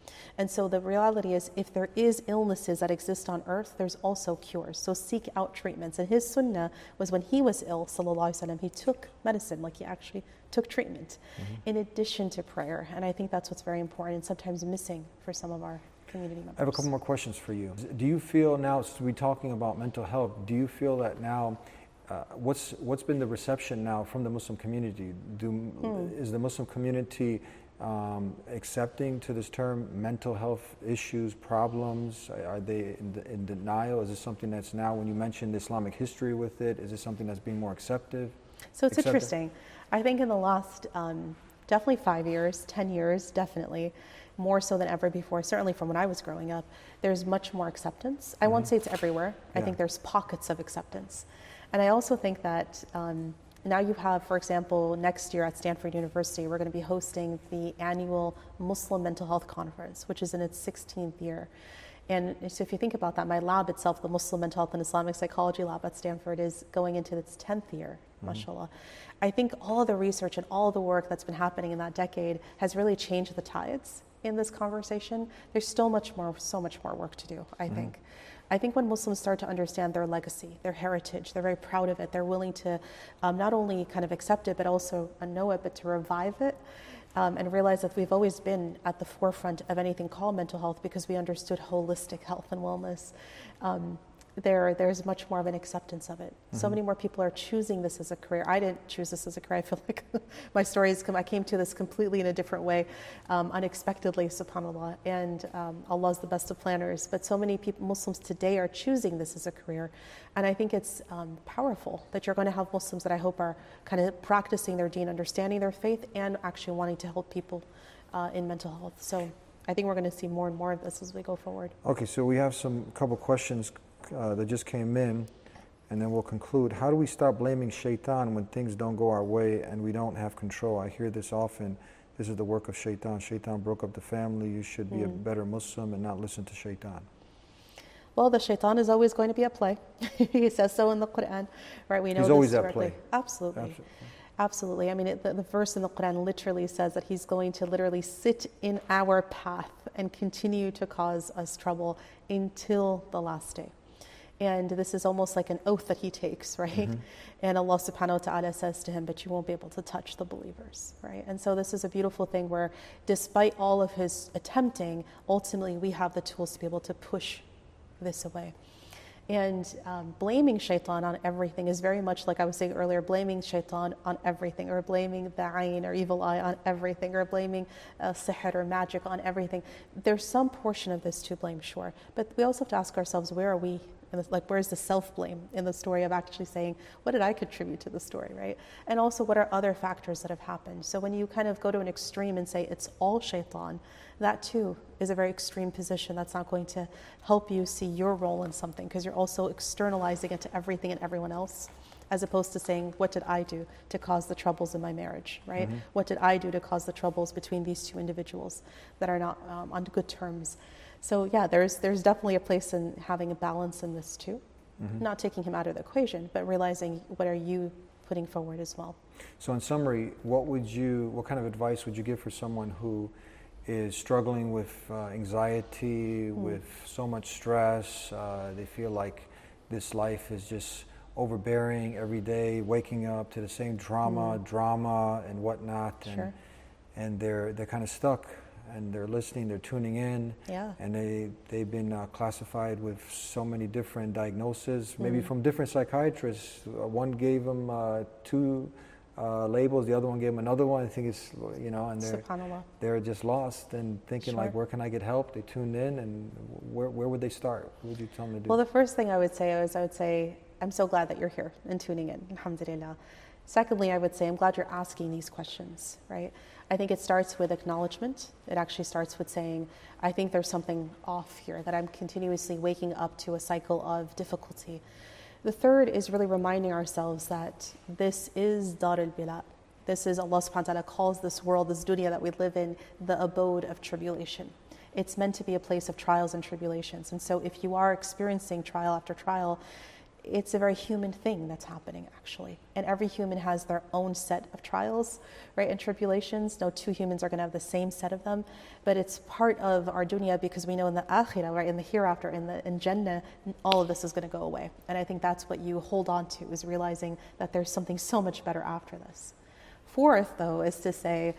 [SPEAKER 1] And so the reality is, if there is illnesses that exist on earth, there's also cures. So seek out treatments. And his sunnah was when he was ill, sallallahu alaihi wasallam, he took medicine, like he actually took treatment mm-hmm. in addition to prayer. And I think that's what's very important and sometimes missing for some of our community members.
[SPEAKER 2] I have a couple more questions for you. Do you feel now, since we're talking about mental health, do you feel that now, uh, what's what's been the reception now from the Muslim community? Do mm. Is the Muslim community um, accepting to this term mental health issues, problems? Are they in, in denial? Is this something that's now, when you mentioned Islamic history with it, is it something that's being more accepted?
[SPEAKER 1] So it's
[SPEAKER 2] accepted?
[SPEAKER 1] interesting. I think in the last um, definitely five years, ten years, definitely, more so than ever before, certainly from when I was growing up, there's much more acceptance. I mm-hmm. won't say it's everywhere. Yeah. I think there's pockets of acceptance. And I also think that um, now you have, for example, next year at Stanford University, we're going to be hosting the annual Muslim Mental Health Conference, which is in its sixteenth year. And so if you think about that, my lab itself, the Muslim Mental Health and Islamic Psychology Lab at Stanford, is going into its tenth year, mm-hmm. mashallah. I think all the research and all the work that's been happening in that decade has really changed the tides in this conversation. There's still much more, so much more work to do, I mm-hmm. think. I think when Muslims start to understand their legacy, their heritage, they're very proud of it, they're willing to um, not only kind of accept it, but also uh, know it, but to revive it, um, and realize that we've always been at the forefront of anything called mental health because we understood holistic health and wellness. Um, There, there's much more of an acceptance of it. Mm-hmm. So many more people are choosing this as a career. I didn't choose this as a career. I feel like my story is, I came to this completely in a different way, um, unexpectedly, subhanAllah. And um, Allah is the best of planners. But so many people, Muslims today, are choosing this as a career. And I think it's um, powerful that you're going to have Muslims that I hope are kind of practicing their deen, understanding their faith, and actually wanting to help people uh, in mental health. So I think we're going to see more and more of this as we go forward.
[SPEAKER 2] Okay, so we have some couple questions Uh, that just came in, and then we'll conclude. How do we stop blaming shaitan when things don't go our way and we don't have control? I hear this often. This is the work of shaitan. Shaitan broke up the family. You should be mm. a better Muslim and not listen to shaitan.
[SPEAKER 1] Well, the shaitan is always going to be at play. He says so in the Quran, right? We know
[SPEAKER 2] he's
[SPEAKER 1] this
[SPEAKER 2] always
[SPEAKER 1] directly.
[SPEAKER 2] at play.
[SPEAKER 1] Absolutely. Absolutely. Absolutely. I mean, it, the, the verse in the Quran literally says that he's going to literally sit in our path and continue to cause us trouble until the last day. And this is almost like an oath that he takes, right? Mm-hmm. And Allah subhanahu wa ta'ala says to him, but you won't be able to touch the believers, right? And so this is a beautiful thing where despite all of his attempting, ultimately we have the tools to be able to push this away. And um, blaming shaitan on everything is very much like I was saying earlier, blaming shaitan on everything, or blaming the ayn or evil eye on everything, or blaming uh, sihr or magic on everything. There's some portion of this to blame, sure. But we also have to ask ourselves, where are we? Like, where's the self-blame in the story of actually saying, what did I contribute to the story, right? And also, what are other factors that have happened? So when you kind of go to an extreme and say it's all shaitan, that too is a very extreme position. That's not going to help you see your role in something, because you're also externalizing it to everything and everyone else, as opposed to saying, what did I do to cause the troubles in my marriage, right? Mm-hmm. What did I do to cause the troubles between these two individuals that are not um, on good terms? So yeah, there's there's definitely a place in having a balance in this too. Mm-hmm. Not taking him out of the equation, but realizing what are you putting forward as well.
[SPEAKER 2] So in summary, what would you, what kind of advice would you give for someone who is struggling with uh, anxiety, mm. with so much stress? Uh, they feel like this life is just overbearing every day, waking up to the same drama, mm. drama and whatnot, and
[SPEAKER 1] sure.
[SPEAKER 2] and they're they're kind of stuck. And they're listening, they're tuning in,
[SPEAKER 1] yeah.
[SPEAKER 2] and they, they've been uh, classified with so many different diagnoses, maybe mm. from different psychiatrists. Uh, one gave them uh, two uh, labels, the other one gave them another one. I think it's, you know, and they're, they're just lost and thinking,
[SPEAKER 1] sure.
[SPEAKER 2] like, where can I get help? They tuned in, and where, where would they start? What would you tell them to do?
[SPEAKER 1] Well, the first thing I would say is I would say, I'm so glad that you're here and tuning in, alhamdulillah. Secondly, I would say, I'm glad you're asking these questions, right? I think it starts with acknowledgement. It actually starts with saying, I think there's something off here, that I'm continuously waking up to a cycle of difficulty. The third is really reminding ourselves that this is Dar al-Bila. This is, Allah subhanahu wa ta'ala calls this world, this dunya that we live in, the abode of tribulation. It's meant to be a place of trials and tribulations. And so if you are experiencing trial after trial, it's a very human thing that's happening, actually. And every human has their own set of trials, right, and tribulations. No two humans are going to have the same set of them. But it's part of our dunya, because we know in the akhirah, right, in the hereafter, in the in Jannah, all of this is going to go away. And I think that's what you hold on to, is realizing that there's something so much better after this. Fourth, though, is to say,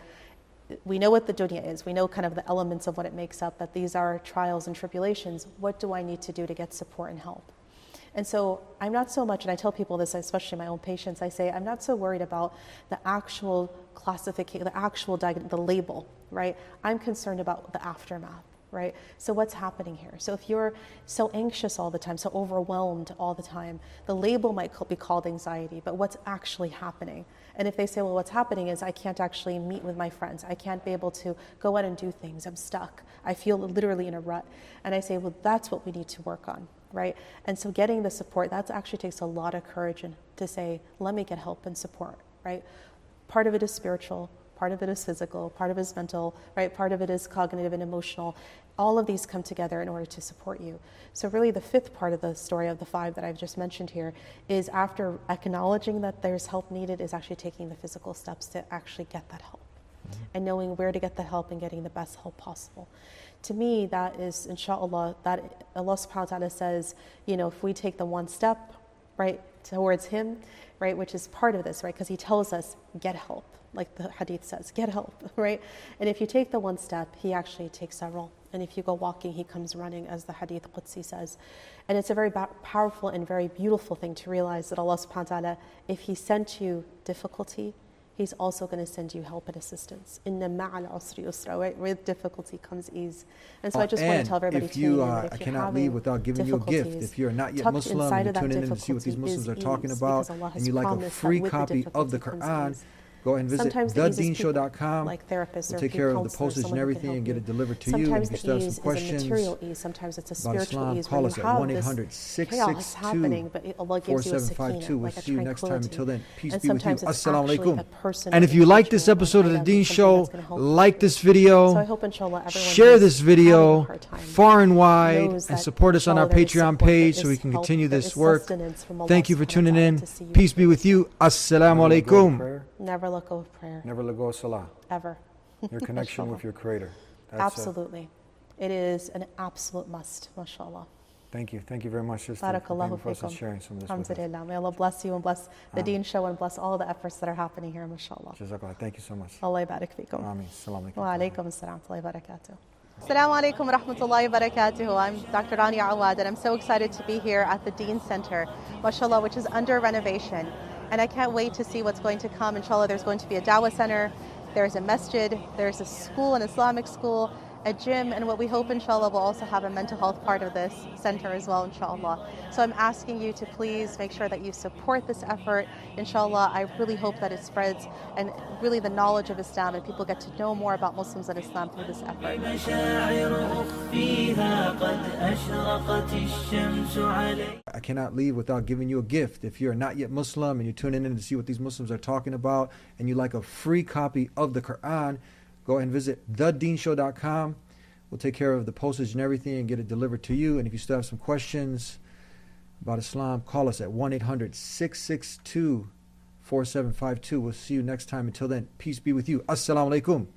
[SPEAKER 1] we know what the dunya is. We know kind of the elements of what it makes up, that these are trials and tribulations. What do I need to do to get support and help? And so I'm not so much, and I tell people this, especially my own patients, I say, I'm not so worried about the actual classification, the actual, diag- the label, right? I'm concerned about the aftermath, right? So what's happening here? So if you're so anxious all the time, so overwhelmed all the time, the label might be called anxiety, but what's actually happening? And if they say, well, what's happening is I can't actually meet with my friends. I can't be able to go out and do things. I'm stuck. I feel literally in a rut. And I say, well, that's what we need to work on. Right? And so getting the support, that actually takes a lot of courage and to say, let me get help and support, right? Part of it is spiritual, part of it is physical, part of it is mental, right? Part of it is cognitive and emotional. All of these come together in order to support you. So really the fifth part of the story of the five that I've just mentioned here is, after acknowledging that there's help needed, is actually taking the physical steps to actually get that help. Mm-hmm. And knowing where to get the help and getting the best help possible. To me, that is, inshallah, that Allah subhanahu wa ta'ala says, you know, if we take the one step, right, towards Him, right, which is part of this, right, because He tells us, get help, like the hadith says, get help, right? And if you take the one step, He actually takes several. And if you go walking, He comes running, as the hadith Qudsi says. And it's a very ba- powerful and very beautiful thing to realize that Allah subhanahu wa ta'ala, if He sent you difficulty, He's also going to send you help and assistance. Inna ma'al usri yusra, right? With difficulty comes ease. And so uh, I just want to tell everybody
[SPEAKER 2] if you,
[SPEAKER 1] today,
[SPEAKER 2] uh,
[SPEAKER 1] that if
[SPEAKER 2] I
[SPEAKER 1] you're
[SPEAKER 2] cannot leave without giving you a gift. If you're not yet Muslim and you tune in to see what these Muslims are talking about, and you like a free copy of the Quran, go ahead and visit the deen show dot com.
[SPEAKER 1] Like therapists,
[SPEAKER 2] we'll take care of the postage and everything and get it delivered to you. And if you still have some questions
[SPEAKER 1] sometimes it's a spiritual
[SPEAKER 2] Islam,
[SPEAKER 1] ease,
[SPEAKER 2] call
[SPEAKER 1] where
[SPEAKER 2] us
[SPEAKER 1] you
[SPEAKER 2] at
[SPEAKER 1] have
[SPEAKER 2] one eight
[SPEAKER 1] this
[SPEAKER 2] hundred, six
[SPEAKER 1] chaos
[SPEAKER 2] six
[SPEAKER 1] happening,
[SPEAKER 2] two,
[SPEAKER 1] but Allah
[SPEAKER 2] four
[SPEAKER 1] gives you a
[SPEAKER 2] seven five two.
[SPEAKER 1] sakina,
[SPEAKER 2] We'll
[SPEAKER 1] like a
[SPEAKER 2] see you next time.
[SPEAKER 1] tranquility.
[SPEAKER 2] Until then, peace
[SPEAKER 1] And
[SPEAKER 2] be with you.
[SPEAKER 1] sometimes it's
[SPEAKER 2] Assalamu
[SPEAKER 1] actually
[SPEAKER 2] alaikum.
[SPEAKER 1] a person
[SPEAKER 2] And if you like this episode of the Deen Show, like this video,
[SPEAKER 1] So I hope, inshallah, everyone
[SPEAKER 2] share
[SPEAKER 1] who's
[SPEAKER 2] this
[SPEAKER 1] having a
[SPEAKER 2] video
[SPEAKER 1] hard time
[SPEAKER 2] far and wide,
[SPEAKER 1] knows
[SPEAKER 2] and
[SPEAKER 1] that,
[SPEAKER 2] support us on our
[SPEAKER 1] inshallah, there is
[SPEAKER 2] Patreon
[SPEAKER 1] support, there
[SPEAKER 2] page so
[SPEAKER 1] is
[SPEAKER 2] we can
[SPEAKER 1] help,
[SPEAKER 2] continue
[SPEAKER 1] there
[SPEAKER 2] this
[SPEAKER 1] is
[SPEAKER 2] work.
[SPEAKER 1] sustenance from Allah
[SPEAKER 2] Thank you for
[SPEAKER 1] subhanahu
[SPEAKER 2] tuning
[SPEAKER 1] wa ta'ala
[SPEAKER 2] in.
[SPEAKER 1] to see you
[SPEAKER 2] Peace be
[SPEAKER 1] through.
[SPEAKER 2] with you. Assalamu Never let go of
[SPEAKER 1] alaikum.
[SPEAKER 2] prayer.
[SPEAKER 1] Never let go of prayer.
[SPEAKER 2] Never let go of salah.
[SPEAKER 1] Ever.
[SPEAKER 2] Your connection with your Creator. That's
[SPEAKER 1] Absolutely. It is an absolute must, mashallah.
[SPEAKER 2] Thank you. Thank you very much, sister, for
[SPEAKER 1] Barakallahu
[SPEAKER 2] being with us and
[SPEAKER 1] fikum.
[SPEAKER 2] sharing some of this with us.
[SPEAKER 1] Alhamdulillah. May Allah bless you and bless the
[SPEAKER 2] Ameen.
[SPEAKER 1] Deen Show and bless all the efforts that are happening here, mashallah.
[SPEAKER 2] Jazakallah. Thank you so much.
[SPEAKER 1] Allah yabarak fikum.
[SPEAKER 2] Ameen. Assalamu alaikum.
[SPEAKER 1] Wa alaikum assalam wa barakatuh. Assalamu alaikum wa rahmatullahi wa barakatuh. I'm Doctor Rania Awad, and I'm so excited to be here at the Deen Center, mashallah, which is under renovation. And I can't wait to see what's going to come. Inshallah, there's going to be a dawah center, there's a masjid, there's a school, an Islamic school, a gym, and what we hope, inshallah, will also have a mental health part of this center as well, inshallah. So I'm asking you to please make sure that you support this effort. Inshallah, I really hope that it spreads, and really the knowledge of Islam, and people get to know more about Muslims and Islam through this effort.
[SPEAKER 2] I cannot leave without giving you a gift. If you're not yet Muslim and you're tuning in to see what these Muslims are talking about, and you like a free copy of the Quran, go ahead and visit the deen show dot com. We'll take care of the postage and everything and get it delivered to you. And if you still have some questions about Islam, call us at one eight hundred, six six two, four seven five two. We'll see you next time. Until then, peace be with you. Assalamu alaikum.